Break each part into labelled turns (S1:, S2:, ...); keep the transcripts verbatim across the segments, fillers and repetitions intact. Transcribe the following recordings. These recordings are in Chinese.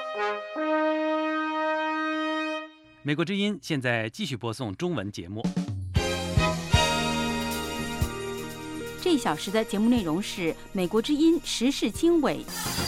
S1: 美国之音现在继续播送中文节目。
S2: 这一小时的节目内容是美国之音时事经纬。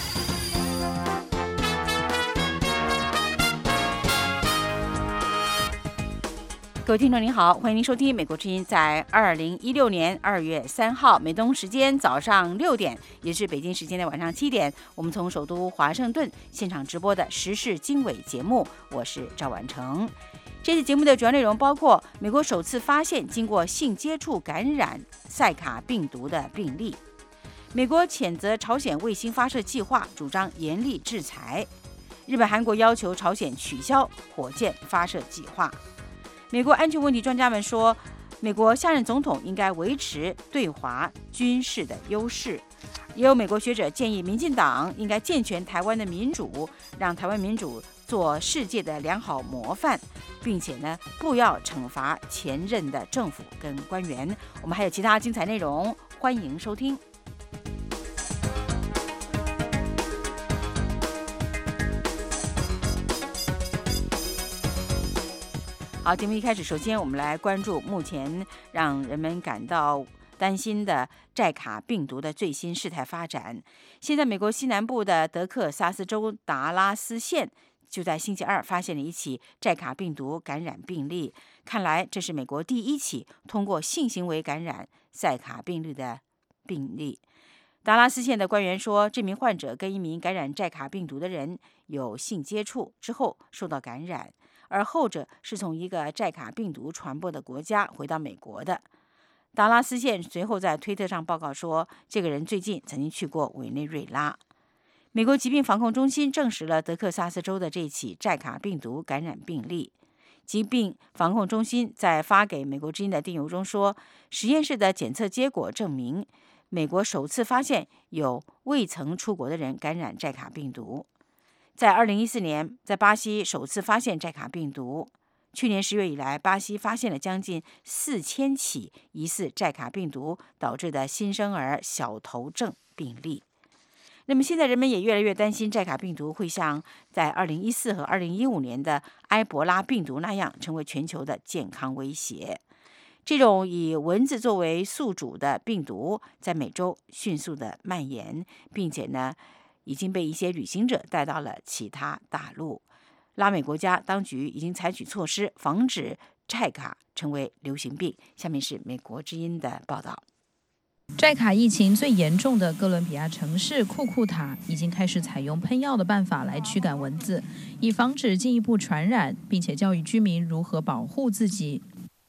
S2: 各位听众您好，欢迎您收听美国之音在二零一六年二月三号美东时间早上六点，也是北京时间的晚上七点，我们从首都华盛顿现场直播的时事经纬节目，我是赵婉成。这次节目的主要内容包括美国首次发现经过性接触感染塞卡病毒的病例，美国谴责朝鲜卫星发射计划，主张严厉制裁，日本、韩国要求朝鲜取消火箭发射计划。美国安全问题专家们说，美国下任总统应该维持对华军事的优势。也有美国学者建议，民进党应该健全台湾的民主，让台湾民主做世界的良好模范，并且呢，不要惩罚前任的政府跟官员。我们还有其他精彩内容，欢迎收听。好，节目一开始，首先我们来关注目前让人们感到担心的寨卡病毒的最新事态发展。现在，美国西南部的德克萨斯州达拉斯县就在星期二发现了一起寨卡病毒感染病例，看来这是美国第一起通过性行为感染塞卡病例的病例。达拉斯县的官员说，这名患者跟一名感染寨卡病毒的人有性接触之后受到感染，而后者是从一个寨卡病毒传播的国家回到美国的。达拉斯县随后在推特上报告说，这个人最近曾经去过委内瑞拉。美国疾病防控中心证实了德克萨斯州的这起寨卡病毒感染病例。疾病防控中心在发给美国之音的电邮中说，实验室的检测结果证明，美国首次发现有未曾出国的人感染寨卡病毒。在二零一四年，在巴西首次发现寨卡病毒。去年十月以来，巴西发现了将近四千起疑似寨卡病毒导致的新生儿小头症病例。那么现在人们也越来越担心寨卡病毒会像在二零一四和二零一五年的埃博拉病毒那样，成为全球的健康威胁。这种以蚊子作为宿主的病毒在美洲迅速的蔓延，并且呢，已经被一些旅行者带到了其他大陆。拉美国家当局已经采取措施防止寨卡成为流行病。下面是美国之音的报道。
S3: 寨卡疫情最严重的哥伦比亚城市库库塔已经开始采用喷药的办法来驱赶蚊子，以防止进一步传染，并且教育居民如何保护自己。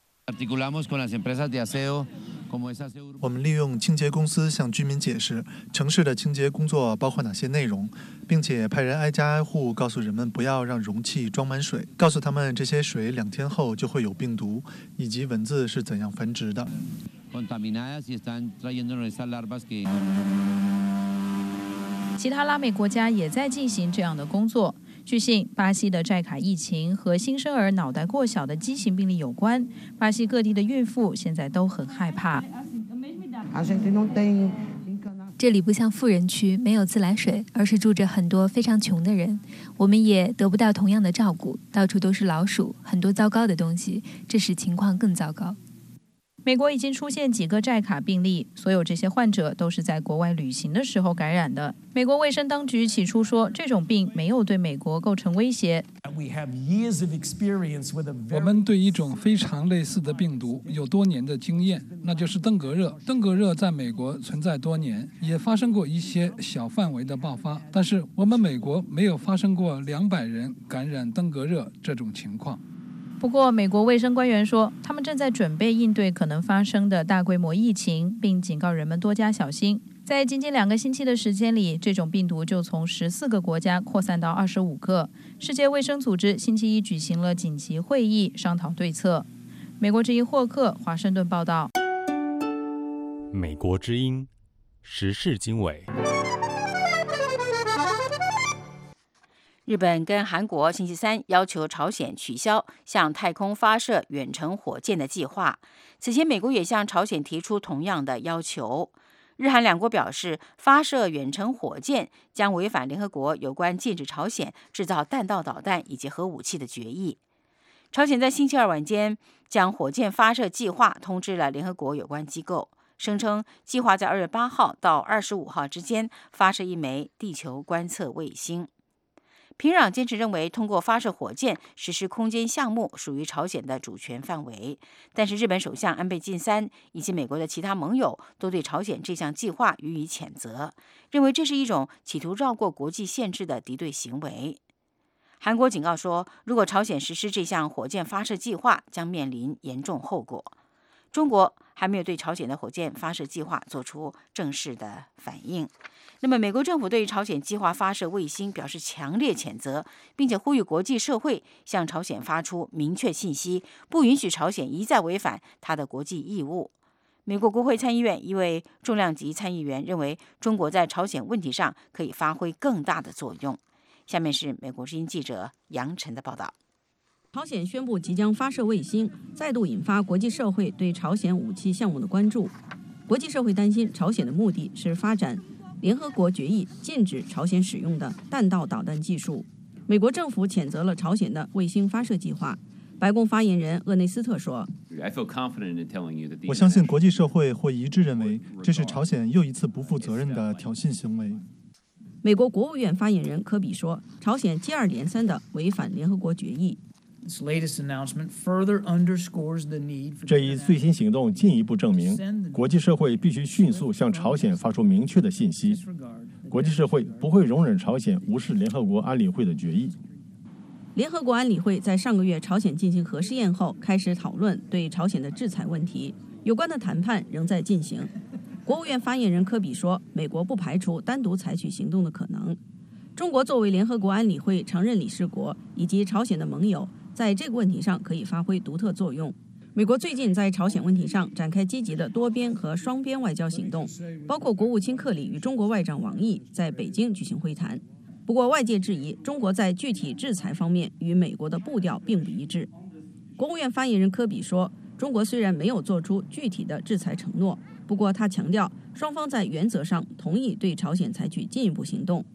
S4: 我们利用清洁公司向居民解释城市的清洁工作包括哪些内容，并且派人挨家挨户告诉人们不要让容器装满水，告诉他们这些水两天后就会有病毒，以及蚊子是怎样繁殖的。
S3: 其他拉美国家也在进行这样的工作。据信，巴西的寨卡疫情和新生儿脑袋过小的畸形病例有关。巴西各地的孕妇现在都很害怕。
S5: 这里不像富人区，没有自来水，而是住着很多非常穷的人。我们也得不到同样的照顾，到处都是老鼠，很多糟糕的东西，这使情况更糟糕。
S3: 美国已经出现几个寨卡病例，所有这些患者都是在国外旅行的时候感染的。美国卫生当局起初说，这种病没有对美国构成威胁。
S6: 我们对一种非常类似的病毒有多年的经验，那就是登革热。登革热在美国存在多年，也发生过一些小范围的爆发，但是我们美国没有发生过两百人感染登革热这种情况。
S3: 不过，美国卫生官员说，他们正在准备应对可能发生的大规模疫情，并警告人们多加小心。在仅仅两个星期的时间里，这种病毒就从十四个国家扩散到二十五个。世界卫生组织星期一举行了紧急会议，商讨对策。美国之音霍克华盛顿报道。
S7: 美国之音时事经纬。
S2: 日本跟韩国星期三要求朝鲜取消向太空发射远程火箭的计划。此前，美国也向朝鲜提出同样的要求。 日韩两国表示，发射远程火箭将违反联合国有关禁止朝鲜制造弹道导弹以及核武器的决议。朝鲜在星期二晚间将火箭发射计划通知了联合国有关机构，声称计划在二月八号到二十五号之间发射一枚地球观测卫星。平壤坚持认为，通过发射火箭实施空间项目属于朝鲜的主权范围，但是日本首相安倍晋三以及美国的其他盟友都对朝鲜这项计划予以谴责，认为这是一种企图绕过国际限制的敌对行为。韩国警告说，如果朝鲜实施这项火箭发射计划，将面临严重后果。中国还没有对朝鲜的火箭发射计划做出正式的反应。那么，美国政府对于朝鲜计划发射卫星表示强烈谴责，并且呼吁国际社会向朝鲜发出明确信息，不允许朝鲜一再违反他的国际义务。美国国会参议院一位重量级参议员认为，中国在朝鲜问题上可以发挥更大的作用。下面是美国之音记者杨晨的报道。
S8: 朝鲜宣布即将发射卫星，再度引发国际社会对朝鲜武器项目的关注。国际社会担心，朝鲜的目的是发展联合国决议禁止朝鲜使用的弹道导弹技术。美国政府谴责了朝鲜的卫星发射计划。白宫发言人厄内斯特说：“
S4: 我相信国际社会会一致认为，这是朝鲜又一次不负责任的挑衅行为。”
S8: 美国国务院发言人科比说，朝鲜接二连三地违反联合国决议。
S9: 这一最新行动进一步证明，国际社会必须迅速向朝鲜发出明确的信息：国际社会不会容忍朝鲜无视联合国安理会的决议。
S8: 联合国安理会在上个月朝鲜进行核试验后，开始讨论对朝鲜的制裁问题，有关的谈判仍在进行。国务院发言人科比说，美国不排除单独采取行动的可能。中国作为联合国安理会常任理事国以及朝鲜的盟友，在这个问题上可以发挥独特作用。美国最近在朝鲜问题上展开积极的多边和双边外交行动，包括国务卿克里与中国外长王毅在北京举行会谈。不过，外界质疑中国在具体制裁方面与美国的步调并不一致。国务院发言人科比说，中国虽然没有做出具体的制裁承诺，不过他强调，双方在原则上同意对朝鲜采取进一步行动。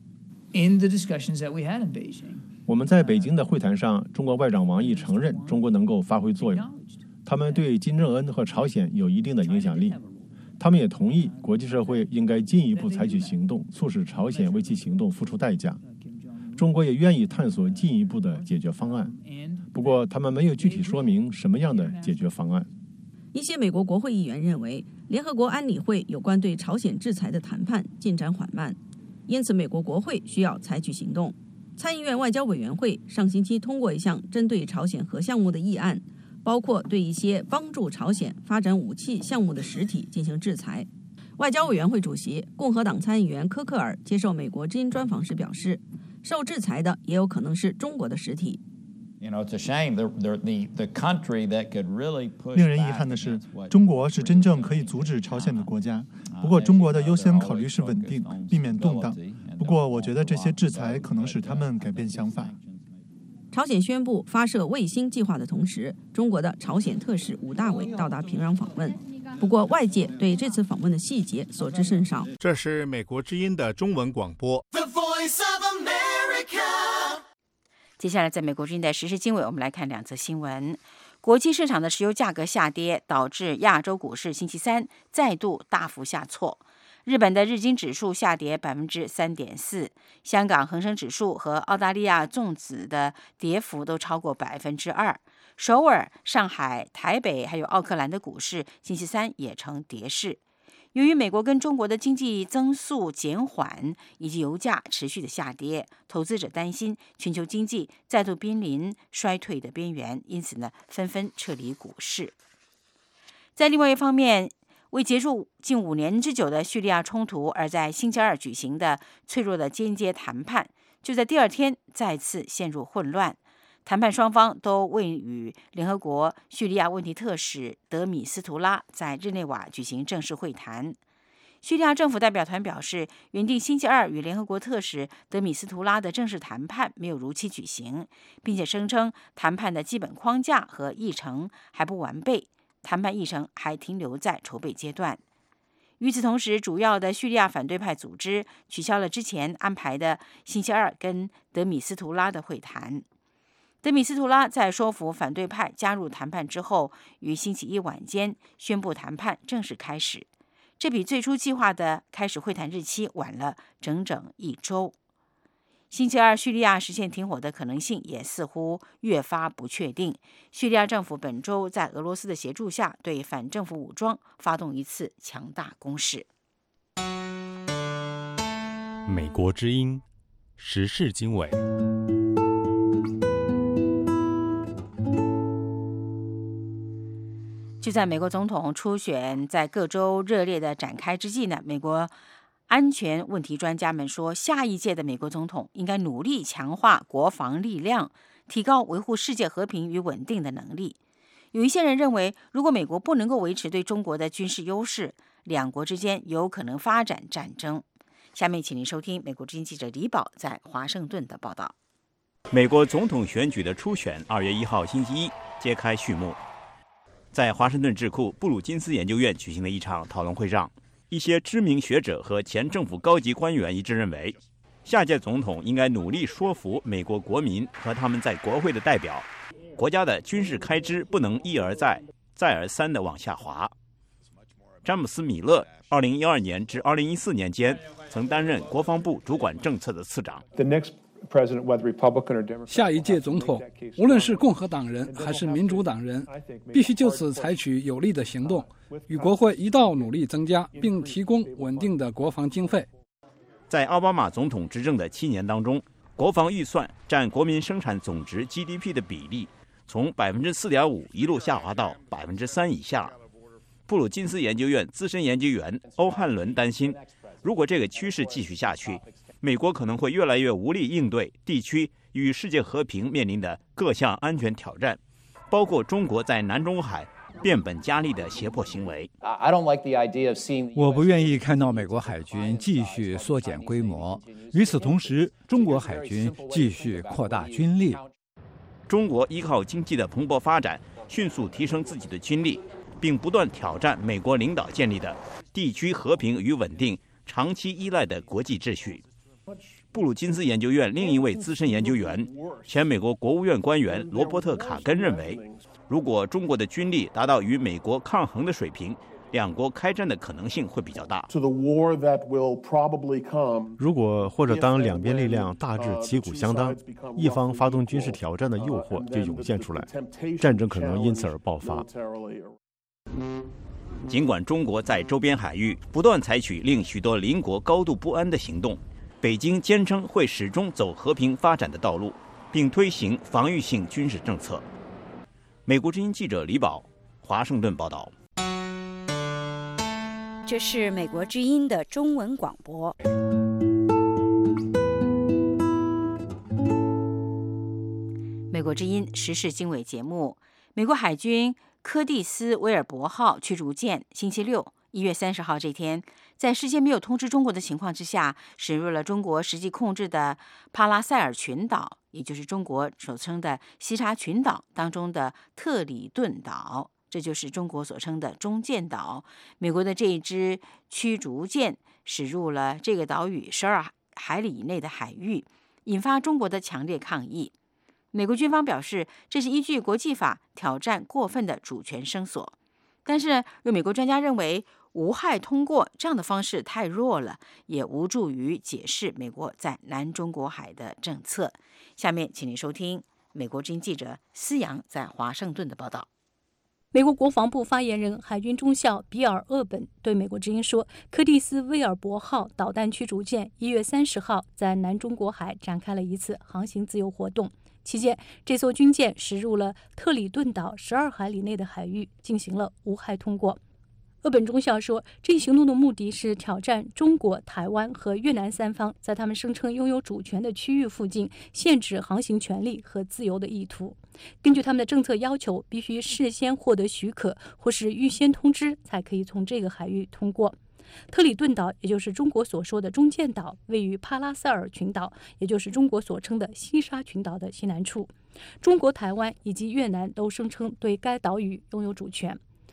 S9: 我们在北京的会谈上，中国外长王毅承认中国能够发挥作用，他们对金正恩和朝鲜有一定的影响力。他们也同意国际社会应该进一步采取行动，促使朝鲜为其行动付出代价。中国也愿意探索进一步的解决方案，不过他们没有具体说明什么样的解决方案。
S8: 一些美国国会议员认为，联合国安理会有关对朝鲜制裁的谈判进展缓慢，因此美国国会需要采取行动。参议院外交委员会上星期通过一项针对朝鲜核项目的议案，包括对一些帮助朝鲜发展武器项目的实体进行制裁。外交委员会主席共和党参议员科克尔接受美国之音专访时表示，受制裁的也有可能是中国的实体。
S4: 令人遗憾的是，中国是真正可以阻止朝鲜的国家。不过，中国的优先考虑是稳定，避免动荡。不过，我觉得这些制裁可能使他们改变想法。
S8: 朝鲜宣布发射卫星计划的同时，中国的朝鲜特使武大伟到达平壤访问。不过，外界对这次访问的细节所知甚少。
S10: 这是美国之音的中文广播。
S2: 接下来，在美国之音的时事经纬，我们来看两则新闻。国际市场的石油价格下跌，导致亚洲股市星期三再度大幅下挫。日本的日经指数下跌百分之三点四，香港恒生指数和澳大利亚综指的跌幅都超过百分之二。首尔、上海、台北还有奥克兰的股市星期三也呈跌势。由于美国跟中国的经济增速减缓，以及油价持续的下跌，投资者担心全球经济再度濒临衰退的边缘，因此呢，纷纷撤离股市。在另外一方面，为结束近五年之久的叙利亚冲突而在星期二举行的脆弱的间接谈判，就在第二天再次陷入混乱。谈判双方都未与联合国叙利亚问题特使德米斯图拉在日内瓦举行正式会谈。叙利亚政府代表团表示，原定星期二与联合国特使德米斯图拉的正式谈判没有如期举行，并且声称谈判的基本框架和议程还不完备，谈判议程还停留在筹备阶段。 与此同时，主要的叙利亚反对派组织取消了之前安排的星期二跟德米斯图拉的会谈。德米斯图拉在说服反对派加入谈判之后，于星期一晚间宣布谈判正式开始，这比最初计划的开始会谈日期晚了整整一周。星期二，叙利亚实现停火的可能性也似乎越发不确定。叙利亚政府本周在俄罗斯的协助下，对反政府武装发动一次强大攻势。
S7: 美国之音时事经纬。
S2: 就在美国总统初选在各州热烈的展开之际呢，美国安全问题专家们说，下一届的美国总统应该努力强化国防力量，提高维护世界和平与稳定的能力。有一些人认为，如果美国不能够维持对中国的军事优势，两国之间有可能发展战争。下面请您收听美国之音记者李宝在华盛顿的报道。
S11: 美国总统选举的初选二月一号星期一揭开序幕。在华盛顿智库布鲁金斯研究院举行的一场讨论会上，一些知名学者和前政府高级官员一致认为，下届总统应该努力说服美国国民和他们在国会的代表，国家的军事开支不能一而再、再而三地往下滑。詹姆斯·米勒二零一二年至二零一四年间曾担任国防部主管政策的次长。
S6: 下一届总统，无论是共和党人还是民主党人，必须就此采取有力的行动，与国会一道努力增加，并提供稳定的国防经费。
S11: 在奥巴马总统执政的七年当中，国防预算占国民生产总值 G D P 的比例从百分之四点五一路下滑到百分之三以下。布鲁金斯研究院资深研究员欧汉伦担心，如果这个趋势继续下去，美国可能会越来越无力应对地区与世界和平面临的各项安全挑战，包括中国在南中海变本加厉的胁迫行为。
S12: 我不愿意看到美国海军继续缩减规模，与此同时，中国海军继续扩大军力。
S11: 中国依靠经济的蓬勃发展，迅速提升自己的军力，并不断挑战美国领导建立的地区和平与稳定长期依赖的国际秩序。布鲁金斯研究院另一位资深研究员、前美国国务院官员罗伯特·卡根认为，如果中国的军力达到与美国抗衡的水平，两国开战的可能性会比较大。
S9: 如果或者当两边力量大致旗鼓相当，一方发动军事挑战的诱惑就涌现出来，战争可能因此而爆发。
S11: 尽管中国在周边海域不断采取令许多邻国高度不安的行动，北京坚称会始终走和平发展的道路，并推行防御性军事政策。美国之音记者李宝，华盛顿报道。
S13: 这是美国之音的中文广播。
S2: 美国之音时事经纬节目，美国海军柯蒂斯·威尔伯号驱逐舰星期六一月三十号这天，在事先没有通知中国的情况之下，驶入了中国实际控制的帕拉塞尔群岛，也就是中国所称的西沙群岛当中的特里顿岛，这就是中国所称的中间岛。美国的这一支驱逐舰驶入了这个岛屿十二海里以内的海域，引发中国的强烈抗议。美国军方表示，这是依据国际法挑战过分的主权声索。但是，有美国专家认为，无害通过这样的方式太弱了，也无助于解释美国在南中国海的政策。下面，请您收听美国之音记者思阳在华盛顿的报道。
S14: 美国国防部发言人海军中校比尔·厄本对美国之音说，柯蒂斯·威尔伯号导弹驱逐舰一月三十号在南中国海展开了一次航行自由活动。期间，这艘军舰驶入了特里顿岛十二海里内的海域，进行了无害通过。厄本中校说，这一行动的目的是挑战中国、台湾和越南三方在他们声称拥有主权的区域附近限制航行权利和自由的意图。根据他们的政策要求，必须事先获得许可或是预先通知，才可以从这个海域通过。特里顿岛，也就是中国所说的中间岛，位于帕拉塞尔群岛，也就是中国所称的西沙群岛的西南处。中国、台湾以及越南都声称对该岛屿拥有主权。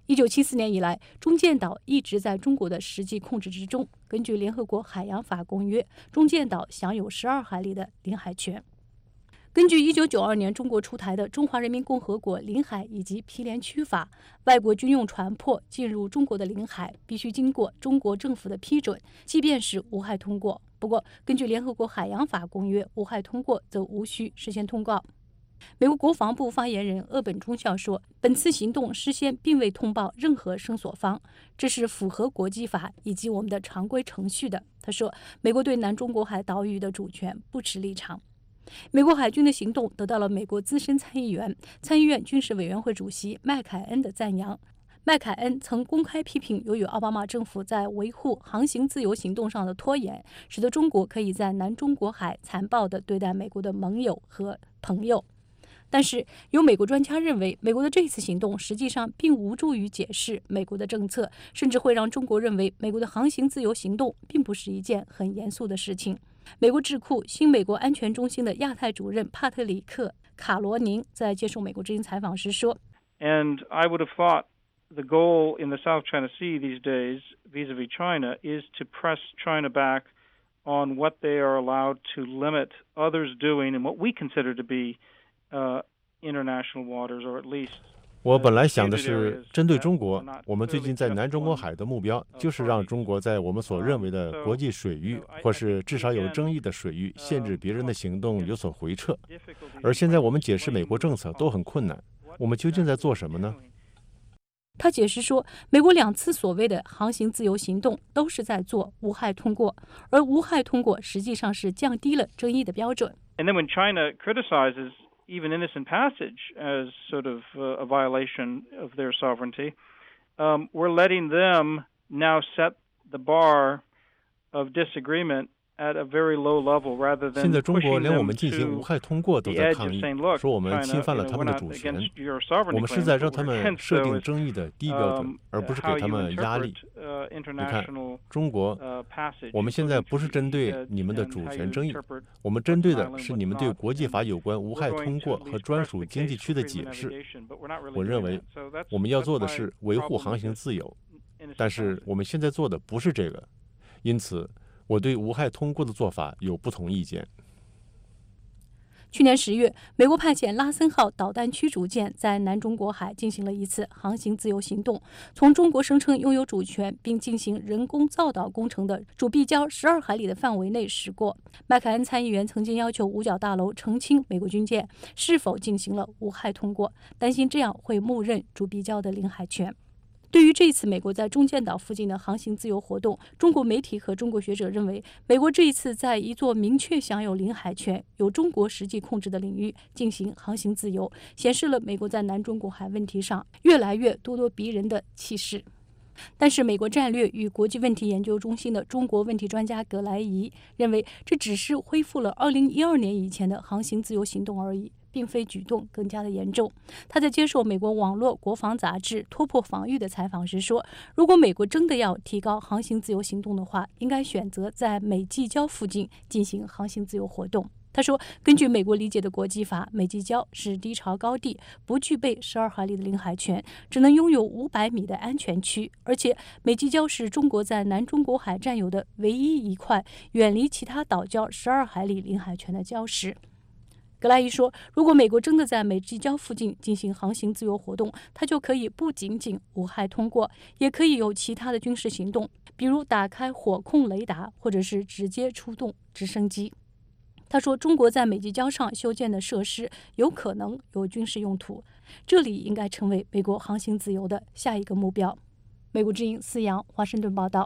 S14: 一九七四年以来，中间岛一直在中国的实际控制之中。根据联合国海洋法公约，中间岛享有十二海里的领海权。根据一九九二年中国出台的《中华人民共和国领海以及毗连区法》，外国军用船舶进入中国的领海必须经过中国政府的批准，即便是无害通过。不过，根据联合国海洋法公约，无害通过则无需事先通告。美国国防部发言人鄂本忠孝说，本次行动事先并未通报任何声索方，这是符合国际法以及我们的常规程序的。他说，美国对南中国海岛屿的主权不持立场。美国海军的行动得到了美国资深参议员、参议院军事委员会主席麦凯恩的赞扬。麦凯恩曾公开批评，由于奥巴马政府在维护航行自由行动上的拖延，使得中国可以在南中国海残暴地对待美国的盟友和朋友。但是，有美国专家认为，美国的这次行动实际上并无助于解释美国的政策，甚至会让中国认为美国的航行自由行动并不是一件很严肃的事情。美国智库新美国安全中心的亚太主任帕特里克·卡罗宁在接受美国之音采访时说
S15: ：“And I would have thought the goal in the South China Sea these days, vis-a-vis China, is to press China back on what they are allowed to limit others doing in what we consider to be Uh, international waters, or at least
S9: 我本来想的是，针对中国，我们最近在南中国海的目标就是让中国在我们所认为的国际水域，或是至少有争议的水域，限制别人的行动，有所回撤。而现在我们解释美国政策都很困难，我们究竟在做什么呢？”
S14: 他解释说，美国两次所谓的航行自由行动都是在做无害通过，而无害通过实际上是降低了争议的标准。
S15: And then when China criticizes even innocent passage as sort of uh, a violation of their sovereignty, um, we're letting them now set the bar of disagreement at a very low level rather than
S9: 现在中国连我们
S15: pushing
S9: 进
S15: them
S9: 行无害通过都
S15: to
S9: 在
S15: the edge
S9: 抗
S15: of
S9: 议，
S15: saying, look,
S9: 说我们
S15: China,
S9: 侵犯了
S15: you know,
S9: 他
S15: we're
S9: 们的
S15: not
S9: 主权。
S15: against your sovereignty
S9: 我们是
S15: claims,
S9: 在
S15: but
S9: 让
S15: what
S9: 他
S15: we're
S9: 们
S15: against,
S9: 设
S15: though,
S9: 定
S15: is
S9: 争议的低标准，
S15: um,
S9: 而不是
S15: how
S9: 给他
S15: you
S9: 们压力。
S15: interpret uh,
S9: 你看，
S15: international
S9: 中国，
S15: uh, passage,
S9: 我们现在不是针对
S15: including
S9: 你们的
S15: treaty
S9: 主
S15: and how
S9: 权
S15: you
S9: 争议，
S15: interpret
S9: 我们针对的
S15: what's
S9: 是
S15: violent,
S9: 你们
S15: what's
S9: 对
S15: not.
S9: 国际法有关无
S15: We're
S9: 害
S15: going
S9: 通
S15: to
S9: 过
S15: at
S9: 和
S15: least
S9: 专
S15: press
S9: 属
S15: the
S9: 经济
S15: case
S9: 区
S15: for
S9: 的
S15: freedom
S9: 解释。
S15: navigation, but we're not really
S9: 我认
S15: doing
S9: 为
S15: that. So that's-
S9: 我们要
S15: that's
S9: 做的
S15: my
S9: 是维护
S15: problem
S9: 航行
S15: with
S9: 自由，
S15: innocent
S9: 但是
S15: passage.
S9: 我们现在做的不是这个，因此我对无害通过的做法有不同意见。
S14: 去年十月，美国派遣拉森号导弹驱逐舰在南中国海进行了一次航行自由行动，从中国声称拥有主权并进行人工造岛工程的主壁礁十二海里的范围内驶过。麦凯恩参议员曾经要求五角大楼澄清美国军舰是否进行了无害通过，担心这样会默认主壁礁的领海权。对于这次美国在中间岛附近的航行自由活动，中国媒体和中国学者认为，美国这一次在一座明确享有领海权、由中国实际控制的领域进行航行自由，显示了美国在南中国海问题上越来越咄咄逼人的气势。但是，美国战略与国际问题研究中心的中国问题专家葛莱仪认为，这只是恢复了二零一二年以前的航行自由行动而已，并非举动更加的严重。他在接受美国网络国防杂志《突破防御》的采访时说，如果美国真的要提高航行自由行动的话，应该选择在美济礁附近进行航行自由活动。他说，根据美国理解的国际法，美济礁是低潮高地，不具备十二海里的领海权，只能拥有五百米的安全区，而且美济礁是中国在南中国海占有的唯一一块远离其他岛礁十二海里领海权的礁石。格莱伊说，如果美国真的在美济礁附近进行航行自由活动，它就可以不仅仅无害通过，也可以有其他的军事行动，比如打开火控雷达，或者是直接出动直升机。他说，中国在美济礁上修建的设施有可能有军事用途，这里应该成为美国航行自由的下一个目标。美国之音思阳，华盛顿报道。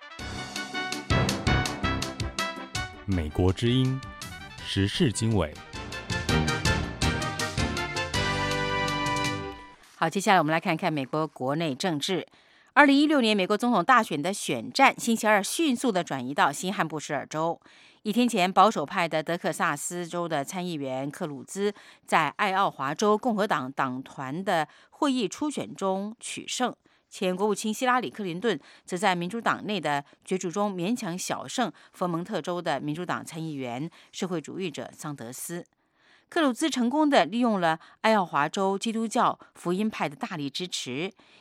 S7: 美国之音时事经纬。
S2: 好，接下来我们来看看美国国内政治。二零一六年美国总统大选的选战，星期二迅速地转移到新罕布什尔州。一天前，保守派的德克萨斯州的参议员克鲁兹在爱奥华州共和党党团的会议初选中取胜，前国务卿希拉里·克林顿则在民主党内的角逐中勉强小胜佛蒙特州的民主党参议员社会主义者桑德斯。克鲁兹成功地利用了爱奥华州基督教福音派的大力支持，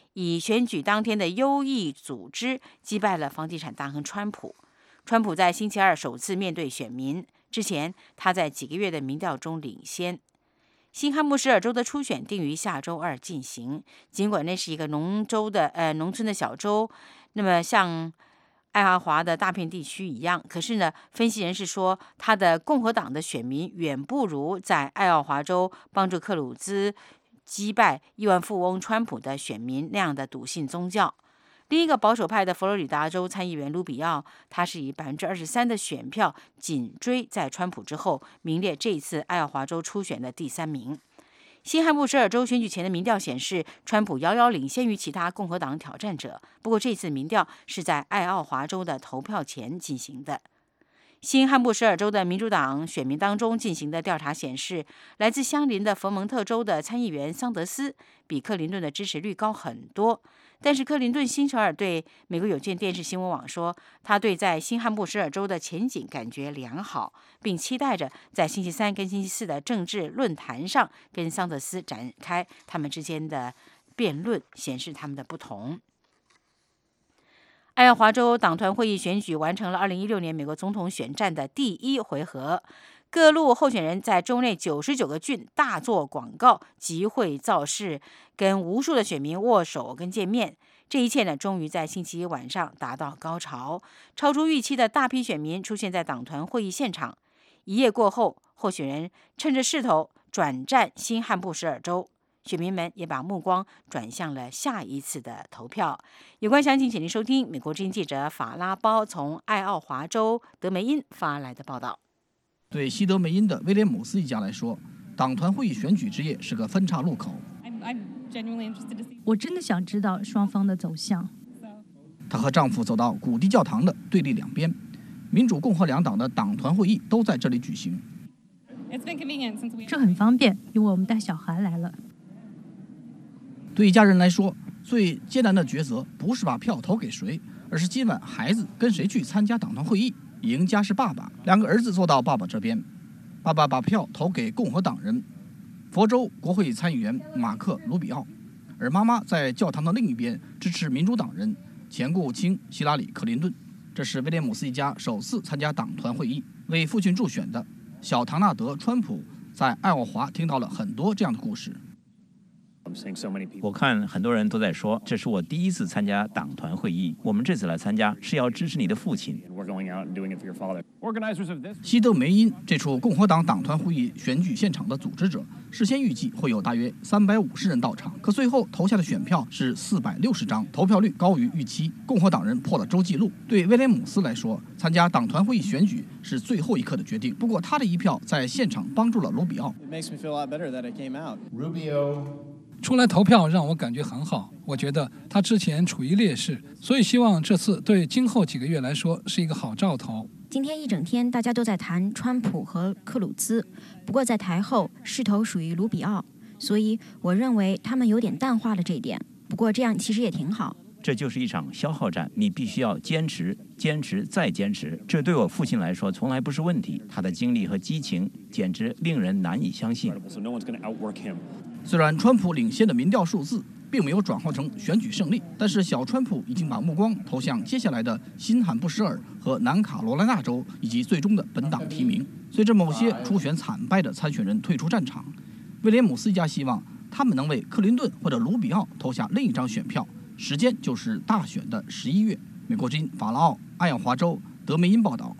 S2: 以选举当天的优异组织击败了房地产大亨川普。川普在星期二首次面对选民，之前他在几个月的民调中领先。新罕布什尔州的初选定于下周二进行，尽管那是一个农州的呃农村的小州，那么像爱荷华的大片地区一样，可是呢，分析人士说，他的共和党的选民远不如在爱荷华州帮助克鲁兹击败亿万富翁川普的选民那样的笃信宗教。另一个保守派的佛罗里达州参议员卢比奥，他是以百分之二十三的选票紧追在川普之后，名列这一次爱荷华州初选的第三名。新罕布什尔州选举前的民调显示，川普遥遥领先于其他共和党挑战者。不过，这次民调是在爱奥华州的投票前进行的。新罕布什尔州的民主党选民当中进行的调查显示，来自相邻的佛蒙特州的参议员桑德斯比克林顿的支持率高很多。但是克林顿星期二对美国有线电视新闻网说，他对在新罕布什尔州的前景感觉良好，并期待着在星期三跟星期四的政治论坛上跟桑德斯展开他们之间的辩论，显示他们的不同。爱荷华州党团会议选举完成了二零一六年美国总统选战的第一回合，各路候选人在州内九十九个郡大做广告、集会造势，跟无数的选民握手跟见面。这一切呢，终于在星期一晚上达到高潮，超出预期的大批选民出现在党团会议现场。一夜过后，候选人趁着势头转战新罕布什尔州，选民们也把目光转向了下一次的投票。有关详情，请您收听美国之音记者法拉包从爱奥华州德梅因发来的报道。
S16: 对西德梅因的威廉姆斯一家来说，党团会议选举之夜是个分岔路口。
S14: 我真的想知道双方的走向。
S16: 她和丈夫走到古迪教堂的对立两边，民主共和两党的党团会议都在这里举行。
S14: 这很方便，因为我们带小孩来了。
S16: 对一家人来说，最艰难的抉择不是把票投给谁，而是今晚孩子跟谁去参加党团会议。赢家是爸爸，两个儿子坐到爸爸这边，爸爸把票投给共和党人佛州国会参议员马克·卢比奥，而妈妈在教堂的另一边支持民主党人前国务卿希拉里·克林顿。这是威廉姆斯一家首次参加党团会议。为父亲助选的小唐纳德·川普在爱奥华听到了很多这样的故事。
S11: 我看很多人都在说，这是我第一次参加党团会议。我们这次来参加是要支持你的父亲。
S16: 西德梅因这处共和党党团会议选举现场的组织者事先预计会有大约三百五十人到场，可最后投下的选票是四百六十张，投票率高于预期。共和党人破了州纪录。对威廉姆斯来说，参加党团会议选举是最后一刻的决定。不过他的一票在现场帮助了卢比奥。
S6: 出来投票让我感觉很好，我觉得他之前处于劣势，所以希望这次对今后几个月来说是一个好兆头。
S17: 今天一整天大家都在谈川普和克鲁兹，不过在台后势头属于卢比奥，所以我认为他们有点淡化了这一点。不过这样其实也挺好。
S11: 这就是一场消耗战，你必须要坚持坚持再坚持，这对我父亲来说从来不是问题。他的精力和激情简直令人难以相信。
S16: 虽然川普领先的民调数字并没有转化成选举胜利，但是小川普已经把目光投向接下来的新罕布什尔和南卡罗来纳州以及最终的本党提名。随着某些初选惨败的参选人退出战场，威廉姆斯一家希望他们能为克林顿或者卢比奥投下另一张选票。时间就是大选的十一月。美国之音法拉奥爱奥华州德梅因报道。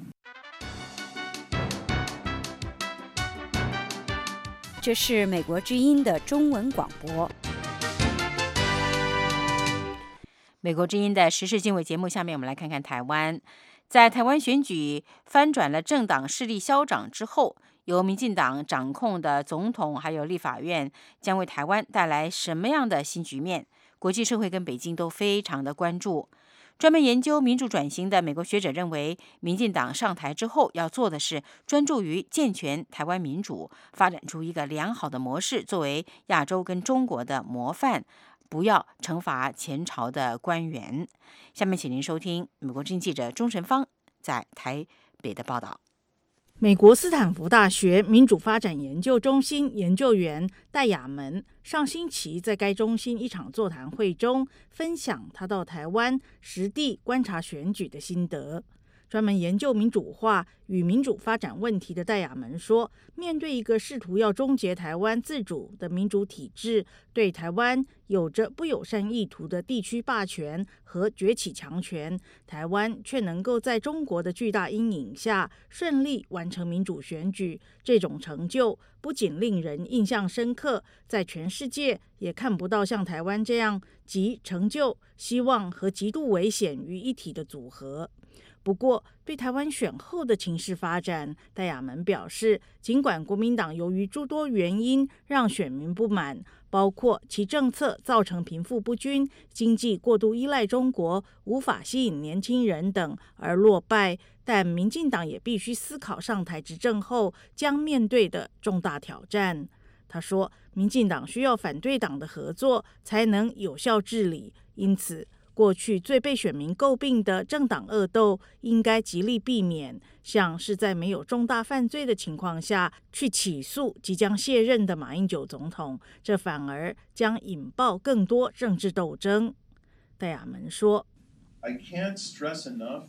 S13: 这是美国之音的中文广播。
S2: 美国之音的时事经纬节目，下面我们来看看台湾。在台湾选举翻转了政党势力消长之后，由民进党掌控的总统还有立法院将为台湾带来什么样的新局面？国际社会跟北京都非常的关注。专门研究民主转型的美国学者认为，民进党上台之后要做的是专注于健全台湾民主，发展出一个良好的模式，作为亚洲跟中国的模范，不要惩罚前朝的官员。下面请您收听美国之音记者钟晨芳在台北的报道。
S18: 美国斯坦福大学民主发展研究中心研究员戴雅门上星期在该中心一场座谈会中分享他到台湾实地观察选举的心得。专门研究民主化与民主发展问题的戴雅门说，面对一个试图要终结台湾自主的民主体制，对台湾有着不友善意图的地区霸权和崛起强权，台湾却能够在中国的巨大阴影下顺利完成民主选举，这种成就不仅令人印象深刻，在全世界也看不到像台湾这样集成就、希望和极度危险于一体的组合。不过，对台湾选后的情势发展，戴雅门表示，尽管国民党由于诸多原因让选民不满，包括其政策造成贫富不均、经济过度依赖中国、无法吸引年轻人等而落败，但民进党也必须思考上台执政后将面对的重大挑战。他说，民进党需要反对党的合作才能有效治理，因此过去最被选民诟病的政党恶斗应该极力避免，像是在没有重大犯罪的情况下去起诉即将卸任的马英九总统，这反而将引爆更多政治斗争。戴雅门说
S19: I can't stress enough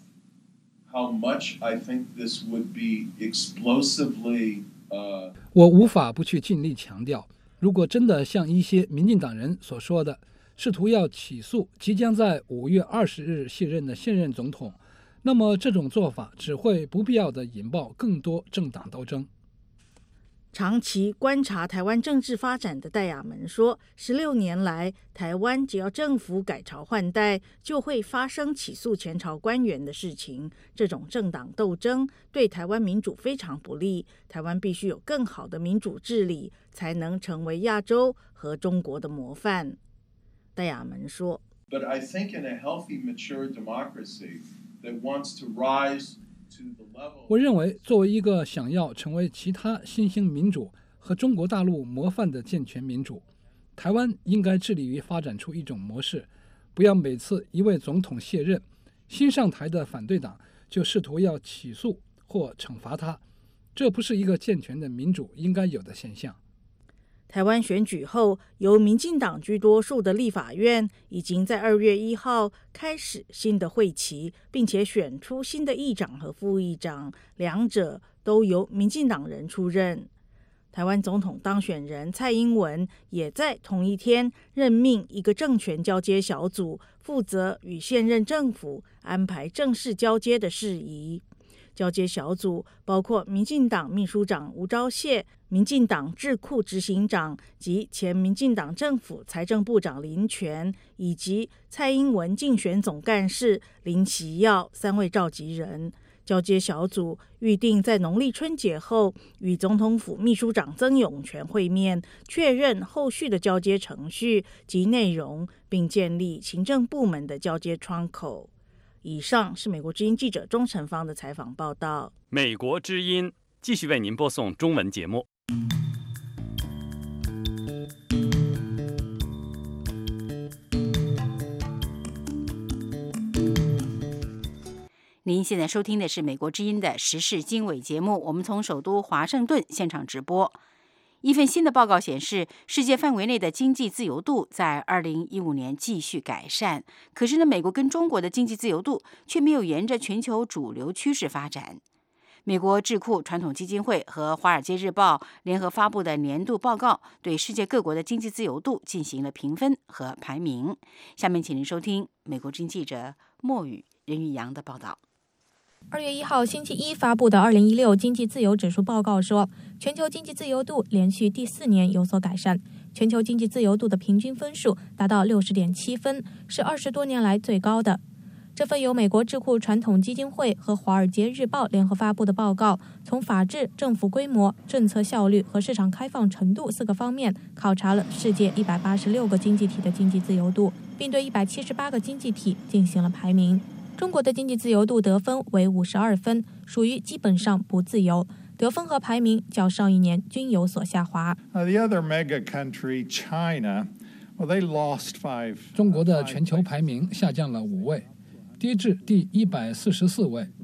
S19: how much I think this would be explosively uh...
S6: 我无法不去尽力强调，如果真的像一些民进党人所说的试图要起诉即将在五月二十日卸任的现任总统，那么这种做法只会不必要地引爆更多政党斗争。
S18: 长期观察台湾政治发展的戴雅门说，十六年来，台湾只要政府改朝换代，就会发生起诉前朝官员的事情。这种政党斗争对台湾民主非常不利，台湾必须有更好的民主治理，才能成为亚洲和中国的模范。戴雅门说
S19: But I think in a healthy, mature democracy that wants to rise to the level...
S6: 我认为，作为一个想要成为其他新兴民主和中国大陆模范的健全民主，台湾应该致力于发展出一种模式，不要每次一位总统卸任，新上台的反对党就试图要起诉或惩罚他，这不是一个健全的民主应该有的现象。
S18: 台湾选举后，由民进党居多数的立法院已经在二月一号开始新的会期，并且选出新的议长和副议长，两者都由民进党人出任。台湾总统当选人蔡英文也在同一天任命一个政权交接小组，负责与现任政府安排正式交接的事宜。交接小组包括民进党秘书长吴钊燮、民进党智库执行长及前民进党政府财政部长林全，以及蔡英文竞选总干事林奇耀三位召集人。交接小组预定在农历春节后与总统府秘书长曾永权会面，确认后续的交接程序及内容，并建立行政部门的交接窗口。以上是美国之音记者钟成芳的采访报道。
S1: 美国之音继续为您播送中文节目。
S2: 您现在收听的是美国之音的时事经纬节目，我们从首都华盛顿现场直播。一份新的报告显示，世界范围内的经济自由度在二零一五年继续改善，可是呢，美国跟中国的经济自由度却没有沿着全球主流趋势发展。美国智库传统基金会和《华尔街日报》联合发布的年度报告，对世界各国的经济自由度进行了评分和排名。下面请您收听美国之音记者莫宇、任玉阳的报道。
S20: 二月一号星期一发布的二零一六经济自由指数报告说，全球经济自由度连续第四年有所改善，全球经济自由度的平均分数达到 六十点七分，是二十多年来最高的。这份由美国智库传统基金会和《华尔街日报》联合发布的报告，从法治、政府规模、政策效率和市场开放程度四个方面考察了世界一百八十六个经济体的经济自由度，并对一百七十八个经济体进行了排名。中国的经济自由度得分为五十二分，属于基本上不自由，得分和排名较上一年均有所下滑。
S21: Uh, the other mega country, China, well, they lost five.
S6: 中国的全球排名下降了五位，跌至第一百四十四位。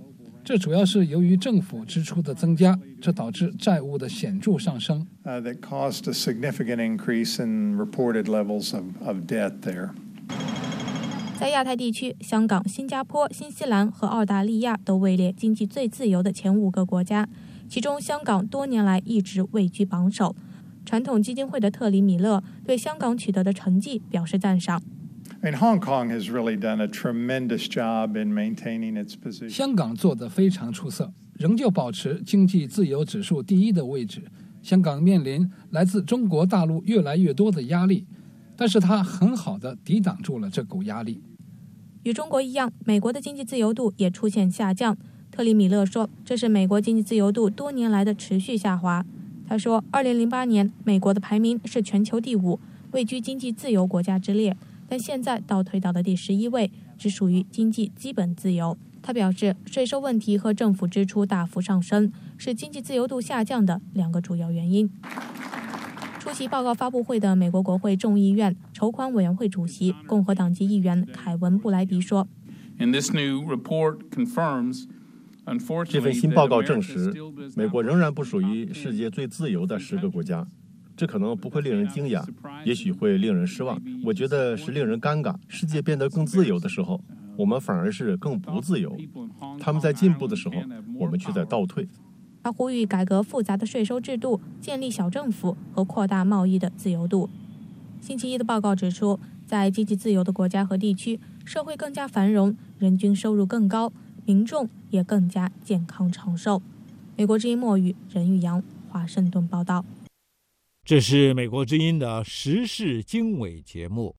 S6: 这主要是由于政府支出的增加，这导致债务的显著上升。
S21: Uh, that caused a significant increase in reported levels of, of debt there.
S20: 在亚太地区，香港、新加坡、新西兰和澳大利亚都位列经济最自由的前五个国家，其中香港多年来一直位居榜首。传统基金会的特里米勒对香港取得的成绩表示赞赏。
S21: I mean, Hong Kong has really done a tremendous job in maintaining its position.
S6: 香港做得非常出色，仍旧保持经济自由指数第一的位置。香港面临来自中国大陆越来越多的压力，但是它很好地抵挡住了这股压力。
S20: 与中国一样，美国的经济自由度也出现下降。特里米勒说，这是美国经济自由度多年来的持续下滑。他说，二零零八年美国的排名是全球第五，位居经济自由国家之列。但现在倒退到了第十一位，只属于经济基本自由。他表示，税收问题和政府支出大幅上升是经济自由度下降的两个主要原因。出席报告发布会的美国国会众议院筹款委员会主席共和党籍议员凯文·布莱迪说，
S5: And this new report confirms
S9: 这份新报告证实，美国仍然不属于世界最自由的十个国家。这可能不会令人惊讶，也许会令人失望。我觉得是令人尴尬。世界变得更自由的时候，我们反而是更不自由。他们在进步的时候，我们却在倒退。
S20: 他呼吁改革复杂的税收制度，建立小政府和扩大贸易的自由度。星期一的报告指出，在经济自由的国家和地区，社会更加繁荣，人均收入更高，民众也更加健康长寿。美国之音墨语任玉阳华盛顿报道。
S22: 这是美国之音的时事经纬节目。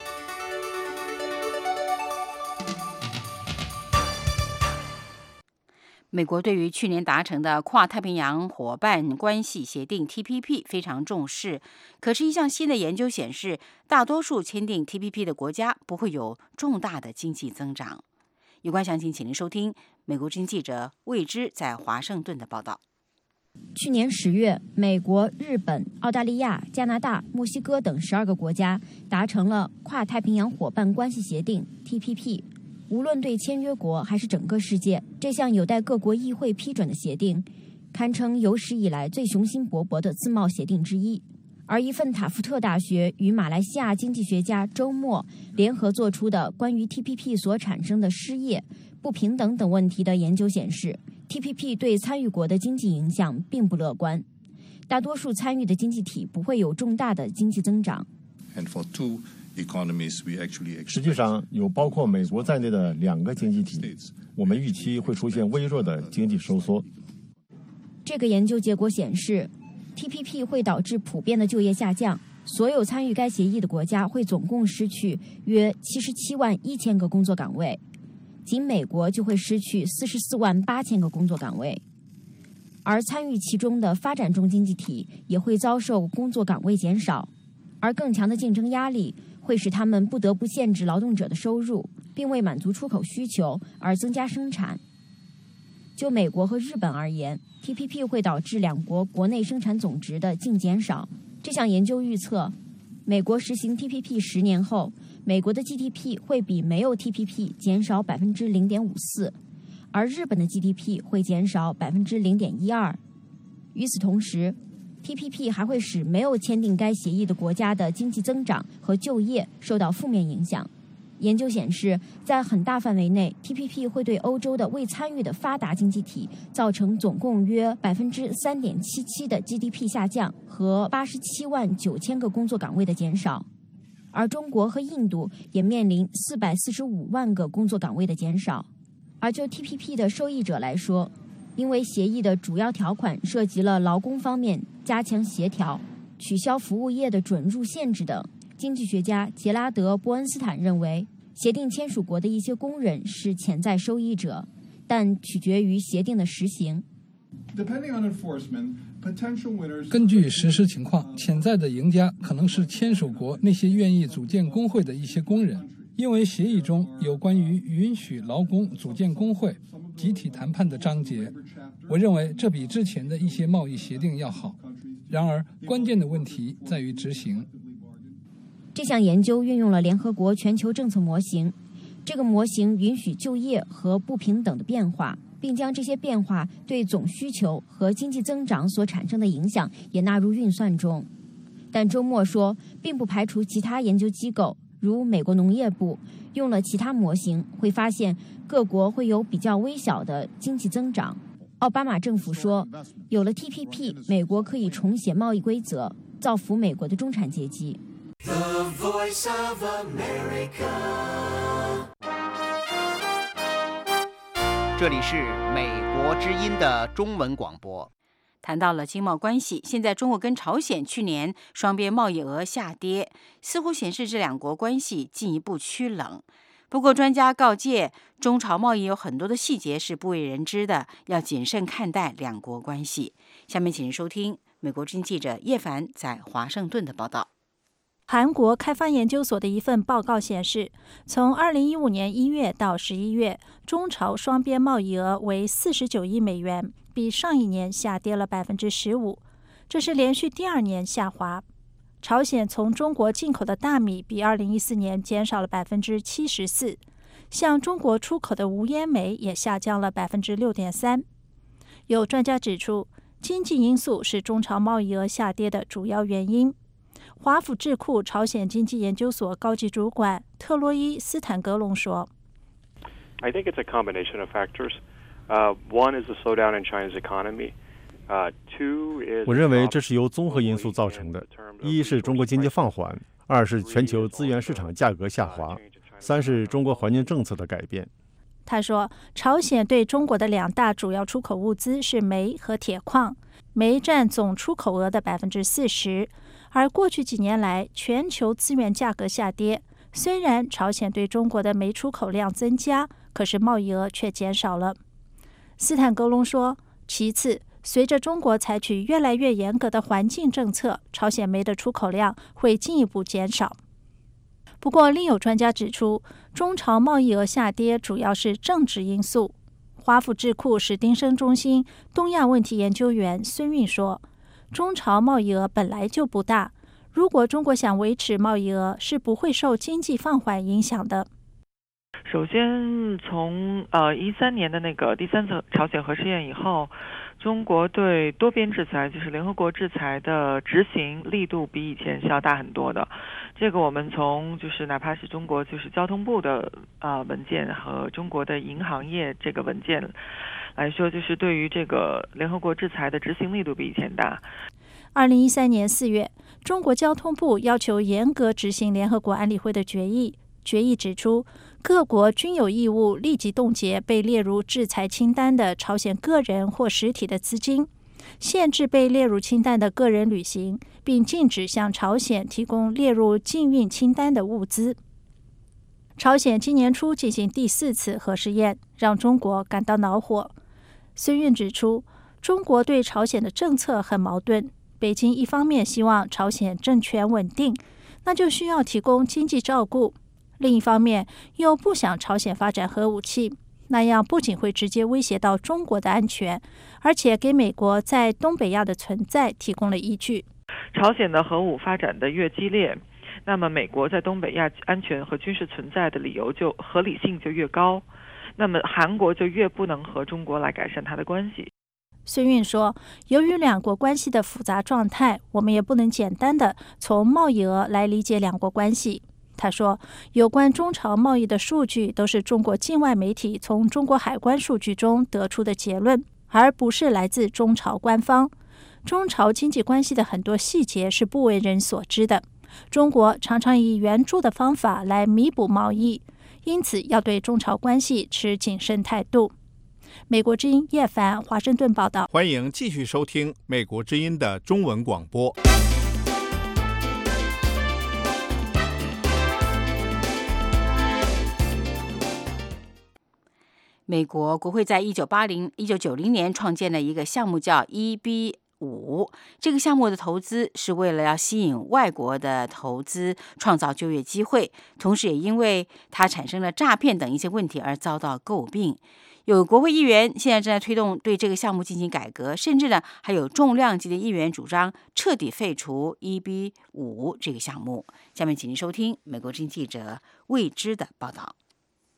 S2: 美国对于去年达成的跨太平洋伙伴关系协定 T P P 非常重视，可是，一项新的研究显示，大多数签订 T P P 的国家不会有重大的经济增长。有关详情，请您收听美国之音记者魏之在华盛顿的报道。
S17: 去年十月，美国、日本、澳大利亚、加拿大、墨西哥等十二个国家达成了跨太平洋伙伴关系协定 T P P。无论对签约国还是整个世界，这项有待各国议会批准的协定，堪称有史以来最雄心勃勃的自贸协定之一。而一份塔夫特大学与马来西亚经济学家周末联合做出的关于 T P P 所产生的失业、不平等等问题的研究显示， T P P 对参与国的经济影响并不乐观，大多数参与的经济体不会有重大的经济增长。
S9: 实际上，有包括美国在内的两个经济体，我们预期会出现微弱的经济收缩。
S17: 这个研究结果显示， T P P 会导致普遍的就业下降，所有参与该协议的国家会总共失去约七十七万一千个工作岗位，仅美国就会失去四十四万八千个工作岗位，而参与其中的发展中经济体也会遭受工作岗位减少，而更强的竞争压力会使他们不得不限制劳动者的收入，并为满足出口需求而增加生产。就美国和日本而言， T P P 会导致两国国内生产总值的净减少。这项研究预测，美国实行 T P P 十年后，美国的 G D P 会比没有 T P P 减少 百分之零点五四， 而日本的 G D P 会减少 百分之零点一二。与此同时， T P P 还会使没有签订该协议的国家的经济增长和就业受到负面影响。研究显示，在很大范围内 ，T P P 会对欧洲的未参与的发达经济体造成总共约 百分之三点七七 的 G D P 下降和八十七万九千个工作岗位的减少，而中国和印度也面临四百四十五万个工作岗位的减少。而就 T P P 的受益者来说，因为协议的主要条款涉及了劳工方面加强协调、取消服务业的准入限制等，经济学家杰拉德·波恩斯坦认为，协定签署国的一些工人是潜在受益者，但取决于协定的实行。
S6: 根据实施情况，潜在的赢家可能是签署国那些愿意组建工会的一些工人，因为协议中有关于允许劳工组建工会、集体谈判的章节。我认为这比之前的一些贸易协定要好。然而，关键的问题在于执行。
S17: 这项研究运用了联合国全球政策模型，这个模型允许就业和不平等的变化， 并将这些变化对总需求和经济增长所产生的影响也纳入运算中。但周末说，并不排除其他研究机构，如美国农业部，用了其他模型，会发现各国会有比较微小的经济增长。奥巴马政府说，有了 T P P， 美国可以重写贸易规则，造福美国的中产阶级。
S3: The Voice of America。
S4: 这里是美国之音的中文广播。
S2: 谈到了经贸关系，现在中国跟朝鲜去年双边贸易额下跌，似乎显示这两国关系进一步趋冷。不过专家告诫，中朝贸易有很多的细节是不为人知的，要谨慎看待两国关系。下面请您收听美国之音记者叶凡在华盛顿的报道。
S14: 韩国开发研究所的一份报告显示，从二零一五年一月到十一月，中朝双边贸易额为四十九亿美元，比上一年下跌了百分之十五，这是连续第二年下滑。朝鲜从中国进口的大米比二零一四年减少了百分之七十四，向中国出口的无烟煤也下降了百分之六点三。有专家指出，经济因素是中朝贸易额下跌的主要原因。华府智库朝鲜经济研究所高级主管特洛伊·斯坦格隆说
S23: I think it's a combination of factors. Uh, one is the slowdown in China's economy. Uh, two is
S9: 我认为这是由综合因素造成的，一是中国经济放缓，二是全球资源市场价格下滑，三是中国环境政策的改变。
S14: 他说，朝鲜对中国的两大主要出口物资是煤和铁矿，煤占总出口额的百分之四十。而过去几年来，全球资源价格下跌，虽然朝鲜对中国的煤出口量增加，可是贸易额却减少了。斯坦格隆说，其次，随着中国采取越来越严格的环境政策，朝鲜煤的出口量会进一步减少。不过，另有专家指出，中朝贸易额下跌主要是政治因素。华府智库史丁生中心东亚问题研究员孙运说，中朝贸易额本来就不大，如果中国想维持贸易额，是不会受经济放缓影响的。
S24: 首先，从呃一三年的那个第三次朝鲜核试验以后，中国对多边制裁，就是联合国制裁的执行力度比以前是要大很多的。这个我们从就是哪怕是中国就是交通部的啊、呃、文件和中国的银行业这个文件来说，就是对于这个联合国制裁的执行力度比以前大。
S14: 二零一三年四月，中国交通部要求严格执行联合国安理会的决议。决议指出，各国均有义务立即冻结被列入制裁清单的朝鲜个人或实体的资金，限制被列入清单的个人旅行，并禁止向朝鲜提供列入禁运清单的物资。朝鲜今年初进行第四次核试验，让中国感到恼火。孙运指出，中国对朝鲜的政策很矛盾。北京一方面希望朝鲜政权稳定，那就需要提供经济照顾；另一方面又不想朝鲜发展核武器，那样不仅会直接威胁到中国的安全，而且给美国在东北亚的存在提供了依据。
S24: 朝鲜的核武发展的越激烈，那么美国在东北亚安全和军事存在的理由就合理性就越高，那么韩国就越不能和中国来改善它的关系。
S14: 孙运说，由于两国关系的复杂状态，我们也不能简单的从贸易额来理解两国关系。他说，有关中朝贸易的数据都是中国境外媒体从中国海关数据中得出的结论，而不是来自中朝官方。中朝经济关系的很多细节是不为人所知的，中国常常以援助的方法来弥补贸易，因此要对中朝关系持谨慎态度。美国之音叶凡华盛顿报道。
S10: 欢迎继续收听美国之音的中文广播。
S2: 美国国会在一九八零、一九九零年创建了一个项目叫 E B 五，这个项目的投资是为了要吸引外国的投资，创造就业机会，同时也因为它产生了诈骗等一些问题而遭到诟病。有国会议员现在正在推动对这个项目进行改革，甚至呢还有重量级的议员主张彻底废除 E B 五这个项目。下面请您收听美国之音记者魏之的报道。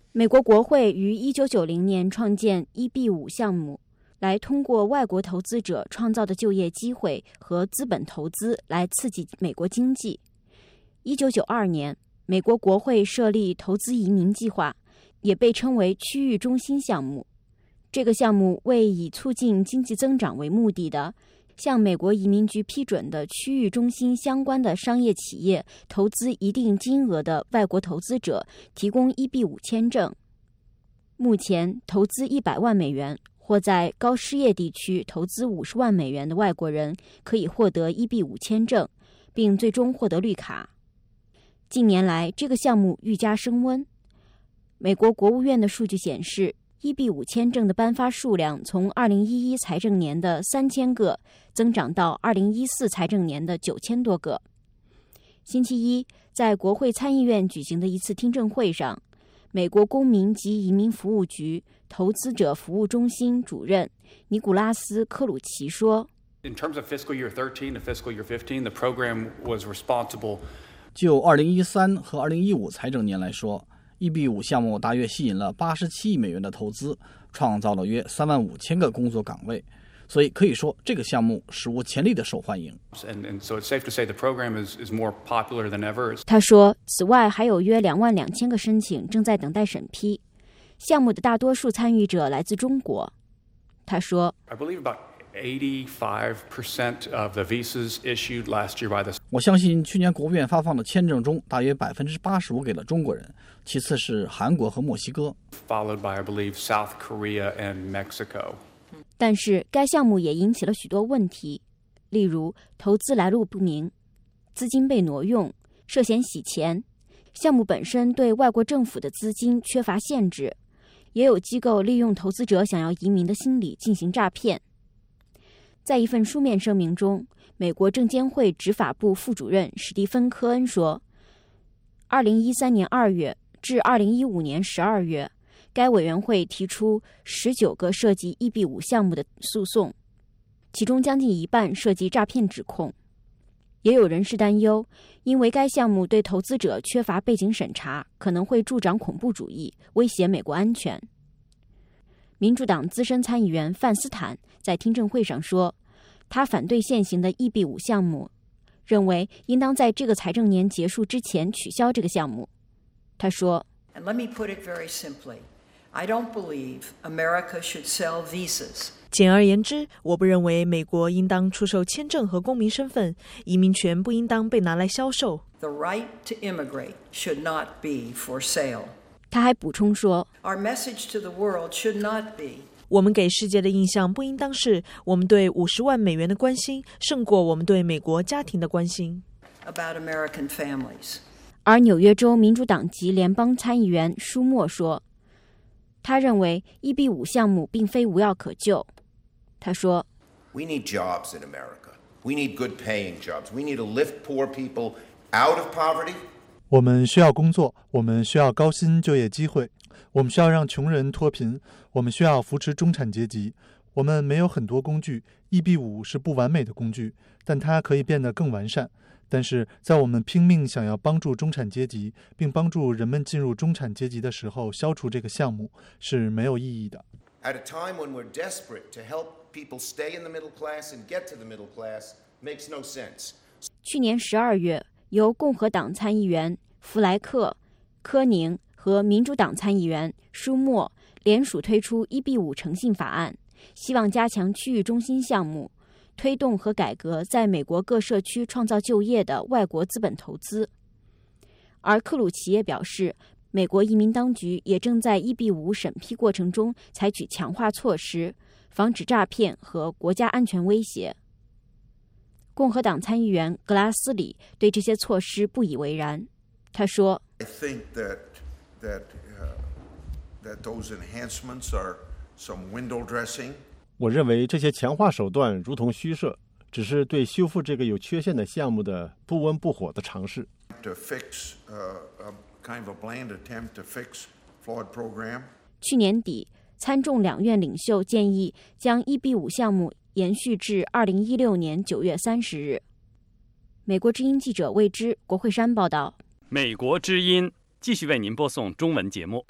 S17: 美国国会于一九九零年创建 E B 五 项目，来通过外国投资者创造的就业机会和资本投资来刺激美国经济。一九九二年，美国国会设立投资移民计划，也被称为区域中心项目。这个项目为以促进经济增长为目的的，向美国移民局批准的区域中心相关的商业企业投资一定金额的外国投资者提供 E B 五 签证。目前，投资一百万美元或在高失业地区投资五十万美元的外国人可以获得 E B 五 签证，并最终获得绿卡。近年来，这个项目愈加升温。美国国务院的数据显示，E B 五 签证的颁发数量从二零一一财政年的三千个增长到二零一四财政年的九千多个。星期一，在国会参议院举行的一次听证会上，美国公民及移民服务局投资者服务中心主任尼古拉斯·科鲁奇说
S7: In terms of fiscal year thirteen to fiscal year fifteen, the program was responsible.
S16: 就二零一三和二零一五财政年来说，E B 五 项目大约吸引了八十七亿美元的投资，创造了约三万五千个工作岗位，所以可以说这个项目史无前例的受欢迎。
S7: And, and so it's safe to say the program is, is more popular than ever.
S17: 他说，此外还有约两万两千个申请正在等待审批，项目的大多数参与者来自中国。他说
S7: I believe about eighty-five percent of the visas issued last year by the...
S16: 我相信去年国务院发放的签证中，大约百分之八十五给了中国人，其次是韩国和墨西哥。
S7: Followed by, I believe, South Korea and Mexico.
S17: 但是该项目也引起了许多问题，例如投资来路不明、资金被挪用、涉嫌洗钱。项目本身对外国政府的资金缺乏限制，也有机构利用投资者想要移民的心理进行诈骗。在一份书面声明中，美国证监会执法部副主任史蒂芬·科恩说，二零一三年二月至二零一五年十二月，该委员会提出十九个涉及 E B 五 项目的诉讼，其中将近一半涉及诈骗指控。也有人士担忧，因为该项目对投资者缺乏背景审查，可能会助长恐怖主义，威胁美国安全。民主党资深参议员范斯坦在听证会上说，他反对现行的 E B 五 项目，认为应当在这个财政年结束之前取消这个项目。他说
S8: And let me put it very simply, I don't believe America should sell visas.
S12: 简而言之，我不认为美国应当出售签证和公民身份，移民权不应当被拿来销售。
S8: The right to immigrate should not be for sale.
S17: 他还补充说
S8: Our message to the world should not be.
S12: 我们给世界的印象不应当是我们对五十万美元的关心胜过我们对美国家庭的关心。
S8: About American families.
S17: 而纽约州民主党籍联邦参议员舒默说，他认为 E B 五 项目并非无药可救。他说
S15: We need jobs in America. We need good paying jobs. We need to lift poor people out of poverty.
S25: 我们需要工作，我们需要高薪就业机会，我们需要让穷人脱贫，我们需要扶持中产阶级。我们没有很多工具 ，E B 五 是不完美的工具，但它可以变得更完善。但是在我们拼命想要帮助中产阶级，并帮助人们进入中产阶级的时候，消除这个项目是没有意义的。
S15: At a time when we're desperate to help people stay in the middle class and get to the middle class makes no sense.
S17: 去年十二月，由共和党参议员弗莱克、科宁和民主党参议员舒默联署推出 E B 五 诚信法案，希望加强区域中心项目，推动和改革在美国各社区创造就业的外国资本投资。而克鲁奇也表示，美国移民当局也正在 E B 五 审批过程中采取强化措施，防止诈骗和国家安全威胁。共和党参议员格拉斯里对这些措施不以为然。他说
S15: I think that, that, uh, that those enhancements are some window dressing.
S9: 我认为这些强化手段如同虚设，只是对修复这个有缺陷的项目的不温不火的尝试。
S15: To fix, uh, a kind of a bland attempt to fix flawed program.
S17: 去年底，参众两院领袖建议将 E B 五 项目延续至二零一六年九月三十日。美国之音记者魏之，国会山报道。
S1: 美国之音继续为您播送中文节目。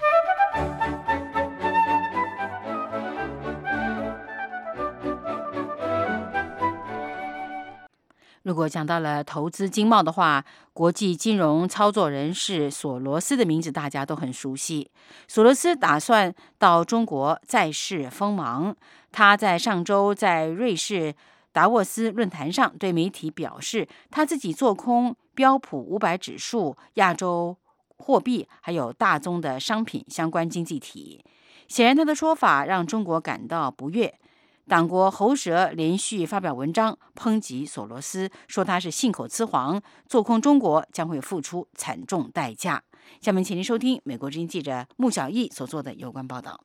S2: 如果讲到了投资经贸的话，国际金融操作人士索罗斯的名字大家都很熟悉。索罗斯打算到中国再试锋芒。他在上周在瑞士达沃斯论坛上对媒体表示，他自己做空标普五百指数、亚洲货币还有大宗的商品相关经济体。显然，他的说法让中国感到不悦。党国喉舌连续发表文章抨击索罗斯，说他是信口雌黄，做空中国将会付出惨重代价。下面请您收听美国之音记者穆小艺所做的有关报道。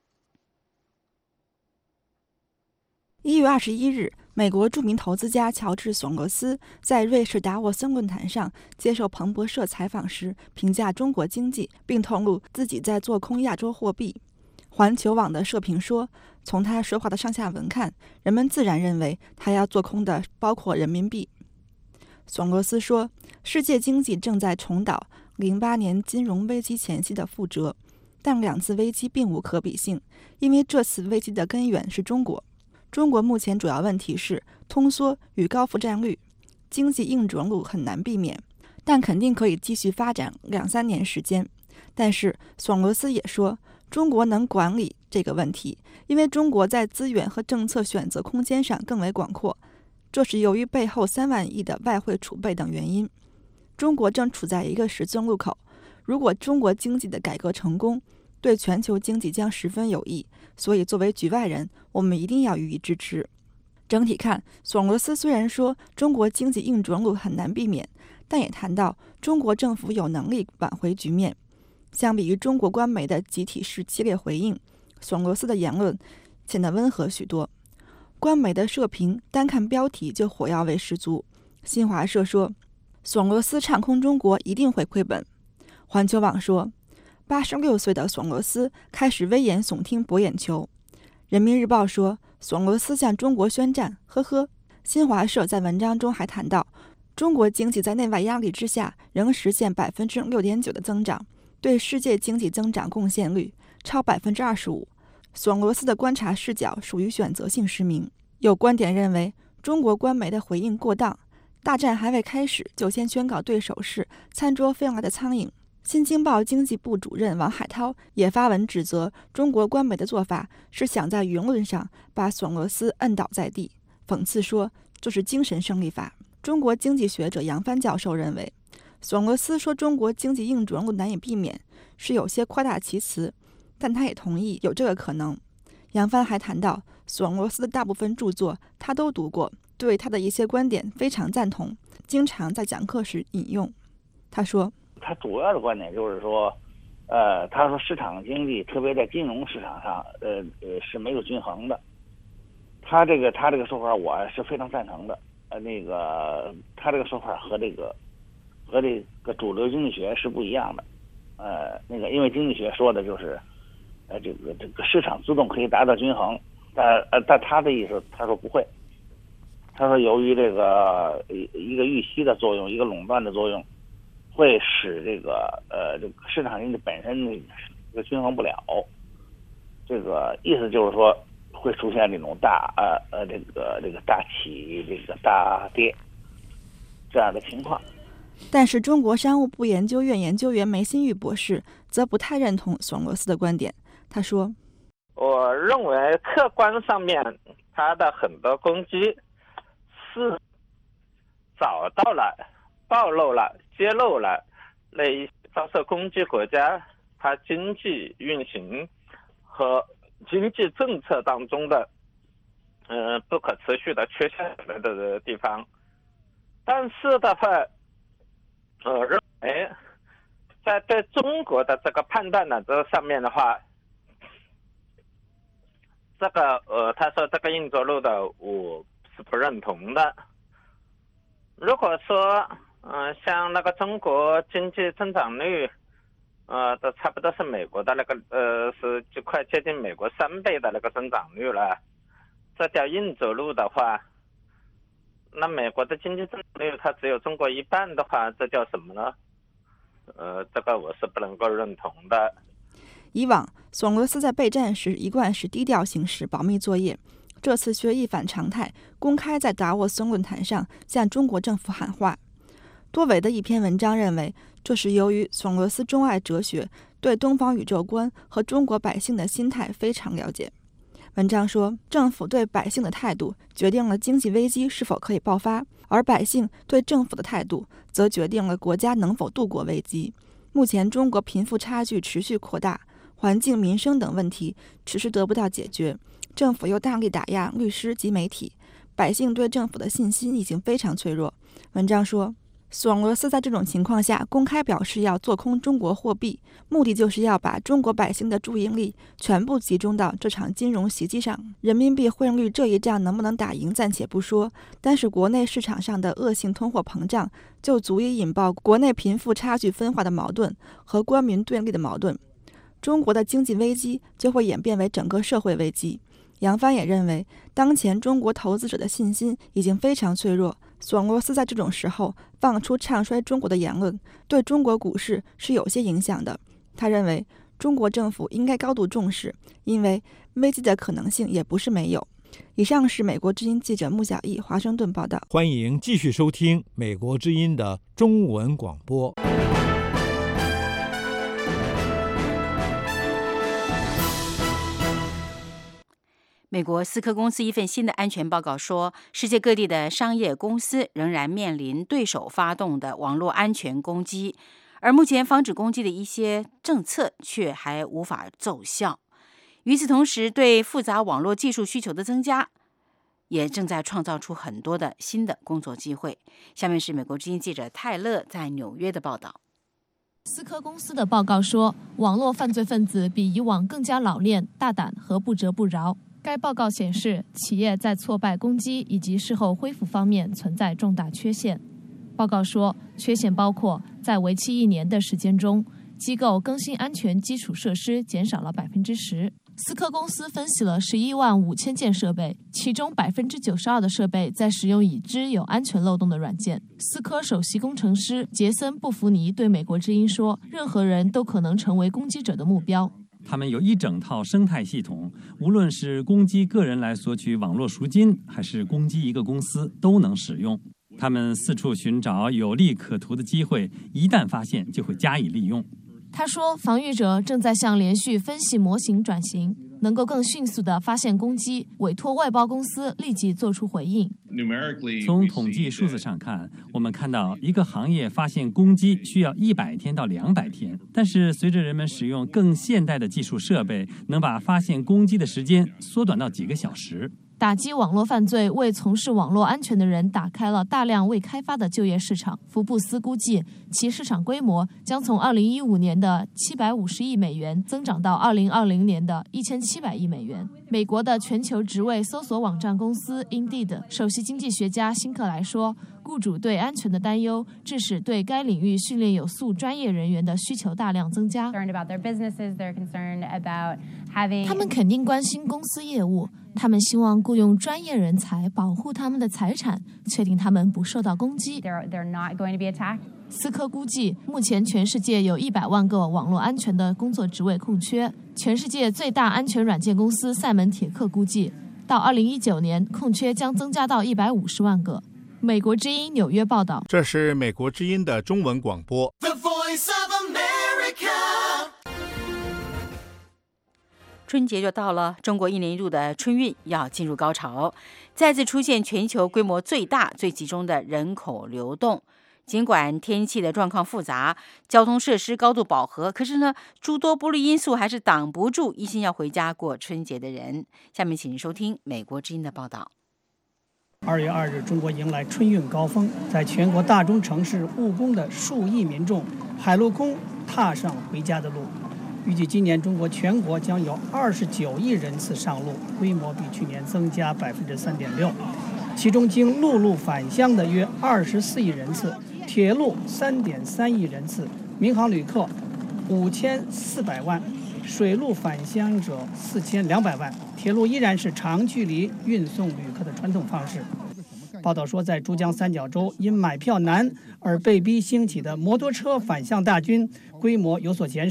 S11: 一月二十一日，美国著名投资家乔治·索罗斯在瑞士达沃斯论坛上接受彭博社采访时，评价中国经济，并透露自己在做空亚洲货币。环球网的社评说，从他说话的上下文看，人们自然认为他要做空的包括人民币。索罗斯说，世界经济正在重蹈零八年金融危机前夕的覆辙，但两次危机并无可比性，因为这次危机的根源是中国。中国目前主要问题是通缩与高负债率，经济硬着陆很难避免，但肯定可以继续发展两三年时间。但是索罗斯也说，中国能管理这个问题，因为中国在资源和政策选择空间上更为广阔，这是由于背后三万亿的外汇储备等原因。中国正处在一个十字路口，如果中国经济的改革成功，对全球经济将十分有益，所以作为局外人，我们一定要予以支持。整体看，索罗斯虽然说中国经济硬着陆很难避免，但也谈到中国政府有能力挽回局面。相比于中国官媒的集体式激烈回应，索罗斯的言论显得温和许多。官媒的社评单看标题就火药味十足。新华社说，索罗斯唱空中国一定会亏本。环球网说，八十六岁的索罗斯开始危言耸听博眼球。人民日报说，索罗斯向中国宣战，呵呵。新华社在文章中还谈到，中国经济在内外压力之下仍实现百分之六点九的增长，对世界经济增长贡献率超百分之二十五。索罗斯的观察视角属于选择性失明。有观点认为，中国官媒的回应过当，大战还未开始就先宣告对手是餐桌飞来的苍蝇。新京报经济部主任王海涛也发文指责中国官媒的做法是想在舆论上把索罗斯摁倒在地，讽刺说这是精神胜利法。中国经济学者杨帆教授认为，索罗斯说中国经济硬着陆难以避免是有些夸大其词，但他也同意有这个可能。杨帆还谈到，索罗斯的大部分著作他都读过，对他的一些观点非常赞同，经常在讲课时引用。他说，
S13: 他主要的观点就是说，呃，他说市场经济，特别在金融市场上，呃呃是没有均衡的。他这个他这个说法我是非常赞成的。呃，那个他这个说法和这个和这个主流经济学是不一样的。呃，那个因为经济学说的就是，呃，这个这个市场自动可以达到均衡，但呃但他的意思他说不会。他说由于这个一个预期的作用，一个垄断的作用，会使这个呃这个市场经济本身这个均衡不了。这个意思就是说会出现这种大呃呃这个这个大起这个大跌这样的情况。
S11: 但是中国商务部研究院研究员梅新玉博士则不太认同索罗斯的观点。他说，
S18: 我认为客观上面他的很多攻击是找到了暴露了揭露了那一遭受攻击国家它经济运行和经济政策当中的呃不可持续的缺陷的地方。但是的话，我认为在对中国的这个判断呢这上面的话，这个呃他说这个硬着陆的我是不认同的。如果说嗯、呃，像那个中国经济增长率呃都差不多是美国的那个呃是就快接近美国三倍的那个增长率了，这叫硬着陆的话，那美国的经济增长率它只有中国一半的话，这叫什么呢？呃，这个我是不能够认同的。
S11: 以往索罗斯在备战时一贯是低调行事保密作业，这次却一反常态，公开在达沃斯论坛上向中国政府喊话。多维的一篇文章认为，这是由于索罗斯钟爱哲学，对东方宇宙观和中国百姓的心态非常了解。文章说，政府对百姓的态度决定了经济危机是否可以爆发，而百姓对政府的态度则决定了国家能否度过危机。目前中国贫富差距持续扩大，环境、民生等问题迟迟得不到解决，政府又大力打压律师及媒体，百姓对政府的信心已经非常脆弱。文章说，索罗斯在这种情况下公开表示要做空中国货币，目的就是要把中国百姓的注意力全部集中到这场金融袭击上。人民币汇率这一仗能不能打赢暂且不说，但是国内市场上的恶性通货膨胀就足以引爆国内贫富差距分化的矛盾和官民对立的矛盾，中国的经济危机就会演变为整个社会危机。杨帆也认为，当前中国投资者的信心已经非常脆弱，索罗斯在这种时候放出唱衰中国的言论，对中国股市是有些影响的。他认为，中国政府应该高度重视，因为危机的可能性也不是没有。以上是美国之音记者穆小艺华盛顿报道。
S5: 欢迎继续收听美国之音的中文广播。
S2: 美国思科公司一份新的安全报告说，世界各地的商业公司仍然面临对手发动的网络安全攻击，而目前防止攻击的一些政策却还无法奏效。与此同时，对复杂网络技术需求的增加，也正在创造出很多的新的工作机会。下面是美国之音记者泰勒在纽约的报道。
S19: 思科公司的报告说，网络犯罪分子比以往更加老练、大胆和不折不挠。该报告显示，企业在挫败攻击以及事后恢复方面存在重大缺陷。报告说，缺陷包括在为期一年的时间中，机构更新安全基础设施减少了百分之十。思科公司分析了十一万五千件设备，其中百分之九十二的设备在使用已知有安全漏洞的软件。思科首席工程师杰森·布福尼对美国之音说：“任何人都可能成为攻击者的目标。”
S1: 他们有一整套生态系统，无论是攻击个人来索取网络赎金，还是攻击一个公司，都能使用。他们四处寻找有利可图的机会，一旦发现就会加以利用。
S19: 他说，防御者正在向连续分析模型转型，能够更迅速地发现攻击，委托外包公司立即做出回应。
S1: 从统计数字上看，我们看到一个行业发现攻击需要一百天到两百天，但是随着人们使用更现代的技术设备，能把发现攻击的时间缩短到几个小时。
S19: 打击网络犯罪为从事网络安全的人打开了大量未开发的就业市场。福布斯估计，其市场规模将从二零一五年的七百五十亿美元增长到二零二零年的一千七百亿美元。美国的全球职位搜索网站公司 Indeed 首席经济学家辛克莱说，雇主对安全的担忧致使对该领域训练有素专业人员的需求大量增加。他们肯定关心公司业务，他们希望雇佣专业人才保护他们的财产，确定他们不受到攻击。思科估计，目前全世界有一百万个网络安全的工作职位空缺。全世界最大安全软件公司赛门铁克估计，到二零一九年，空缺将增加到一百五十万个。美国之音纽约报道。
S10: 这是美国之音的中文广播。
S3: The Voice of America。
S2: 春节就到了，中国一年一度的春运要进入高潮，再次出现全球规模最大、最集中的人口流动。尽管天气的状况复杂，交通设施高度饱和，可是呢，诸多不利因素还是挡不住一心要回家过春节的人。下面请收听美国之音的报道。
S20: 二月二日，中国迎来春运高峰，在全国大中城市务工的数亿民众，海陆空踏上回家的路。预计今年中国全国将有二十九亿人次上路，规模比去年增加百分之三点六。其中经陆路返乡的约二十四亿人次，铁路三点三亿人次，民航旅客五千四百万，水路返乡者四千两百万。铁路依然是长距离运送旅客的传统方式。报道说，在珠江三角洲因买票难而被逼兴起的摩托车返乡大军规模有所减少，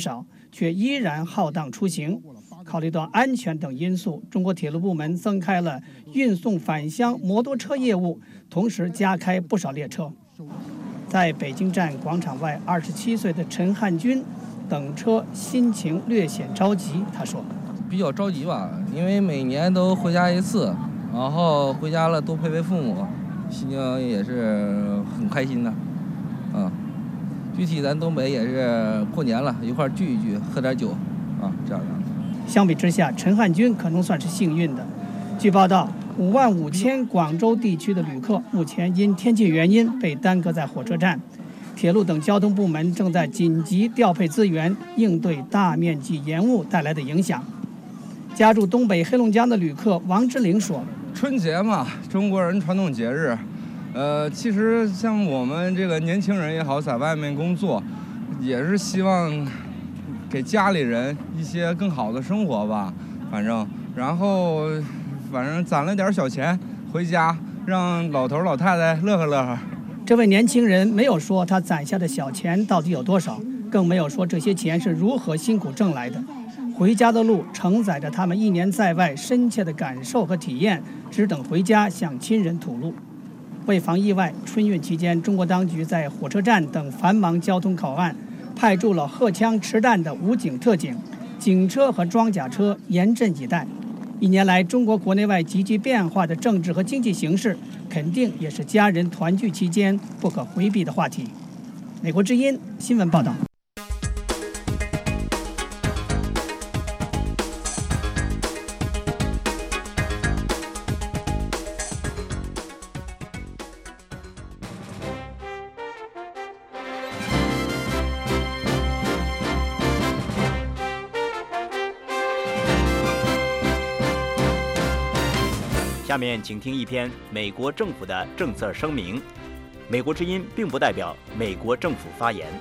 S20: 却依然浩荡出行。考虑到安全等因素，中国铁路部门增开了运送返乡摩托车业务，同时加开不少列车。在北京站广场外，二十七岁的陈汉军等车，心情略显着急。他说：“
S4: 比较着急吧，因为每年都回家一次，然后回家了多陪陪父母，心情也是很开心的。嗯，具体咱东北也是过年了，一块聚一聚，喝点酒，啊，这样的。”
S20: 相比之下，陈汉军可能算是幸运的。据报道，五万五千广州地区的旅客目前因天气原因被耽搁在火车站，铁路等交通部门正在紧急调配资源，应对大面积延误带来的影响。家住东北黑龙江的旅客王之玲说：“
S6: 春节嘛，中国人传统节日，呃，其实像我们这个年轻人也好，在外面工作，也是希望给家里人一些更好的生活吧，反正，然后，反正攒了点小钱，回家让老头老太太乐呵乐呵。”
S20: 这位年轻人没有说他攒下的小钱到底有多少，更没有说这些钱是如何辛苦挣来的。回家的路承载着他们一年在外深切的感受和体验，只等回家向亲人吐露。为防意外，春运期间，中国当局在火车站等繁忙交通口岸派驻了荷枪实弹的武警特警，警车和装甲车严阵以待。一年来，中国国内外急剧变化的政治和经济形势，肯定也是家人团聚期间不可回避的话题。美国之音新闻报道。
S21: 下面请听一篇美国政府的政策声明。美国之音并不代表美国政府发言。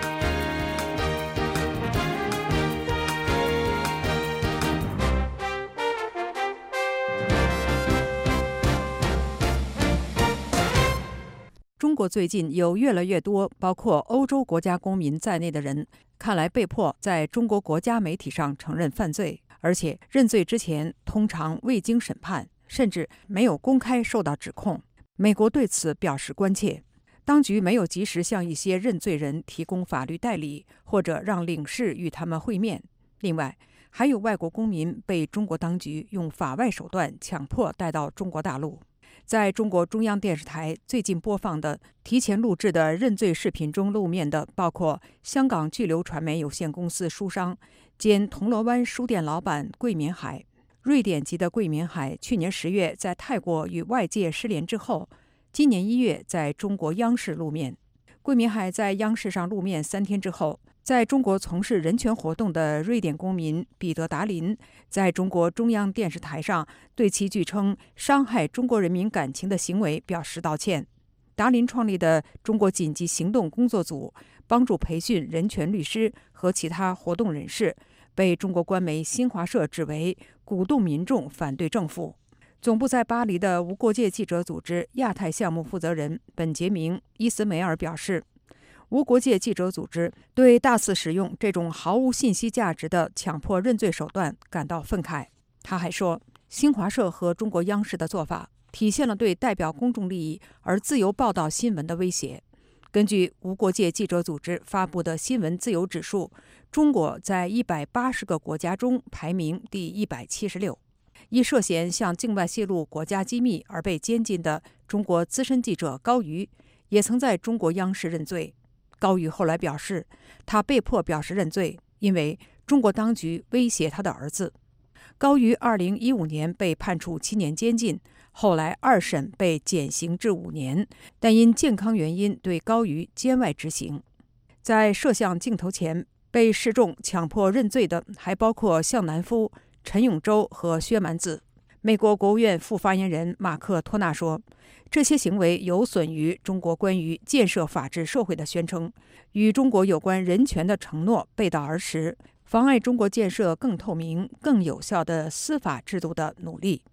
S22: 中国最近有越来越多包括欧洲国家公民在内的人，看来被迫在中国国家媒体上承认犯罪，而且认罪之前通常未经审判，甚至没有公开受到指控。美国对此表示关切，当局没有及时向一些认罪人提供法律代理，或者让领事与他们会面。另外，还有外国公民被中国当局用法外手段强迫带到中国大陆。在中国中央电视台最近播放的提前录制的认罪视频中露面的，包括香港巨流传媒有限公司书商兼铜锣湾书店老板桂缅海。瑞典籍的桂缅海去年十月在泰国与外界失联之后，今年一月在中国央视露面。桂缅海在央视上露面三天之后，在中国从事人权活动的瑞典公民彼得·达林在中国中央电视台上对其据称伤害中国人民感情的行为表示道歉。达林创立的中国紧急行动工作组帮助培训人权律师和其他活动人士，被中国官媒新华社指为鼓动民众反对政府。总部在巴黎的无国界记者组织亚太项目负责人本杰明·伊斯梅尔表示，无国界记者组织对大肆使用这种毫无信息价值的强迫认罪手段感到愤慨。他还说，新华社和中国央视的做法体现了对代表公众利益而自由报道新闻的威胁。根据无国界记者组织发布的新闻自由指数，中国在一百八十个国家中排名第一百七十六。因涉嫌向境外泄露国家机密而被监禁的中国资深记者高瑜，也曾在中国央视认罪。高瑜后来表示，他被迫表示认罪，因为中国当局威胁他的儿子。高瑜二零一五年被判处七年监禁，后来二审被减刑至五年，但因健康原因对高瑜监外执行。在摄像镜头前被示众强迫认罪的还包括向南夫、陈永洲和薛蛮子。美国国务院副发言人马克·托纳说，这些行为有损于中国关于建设法治社会的宣称，与中国有关人权的承诺背道而驰，妨碍中国建设更透明、更有效的司法制度的努力。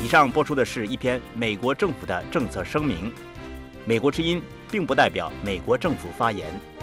S21: 上播出的是一篇美国政府的政策声明，美国之音并不代表美国政府发言。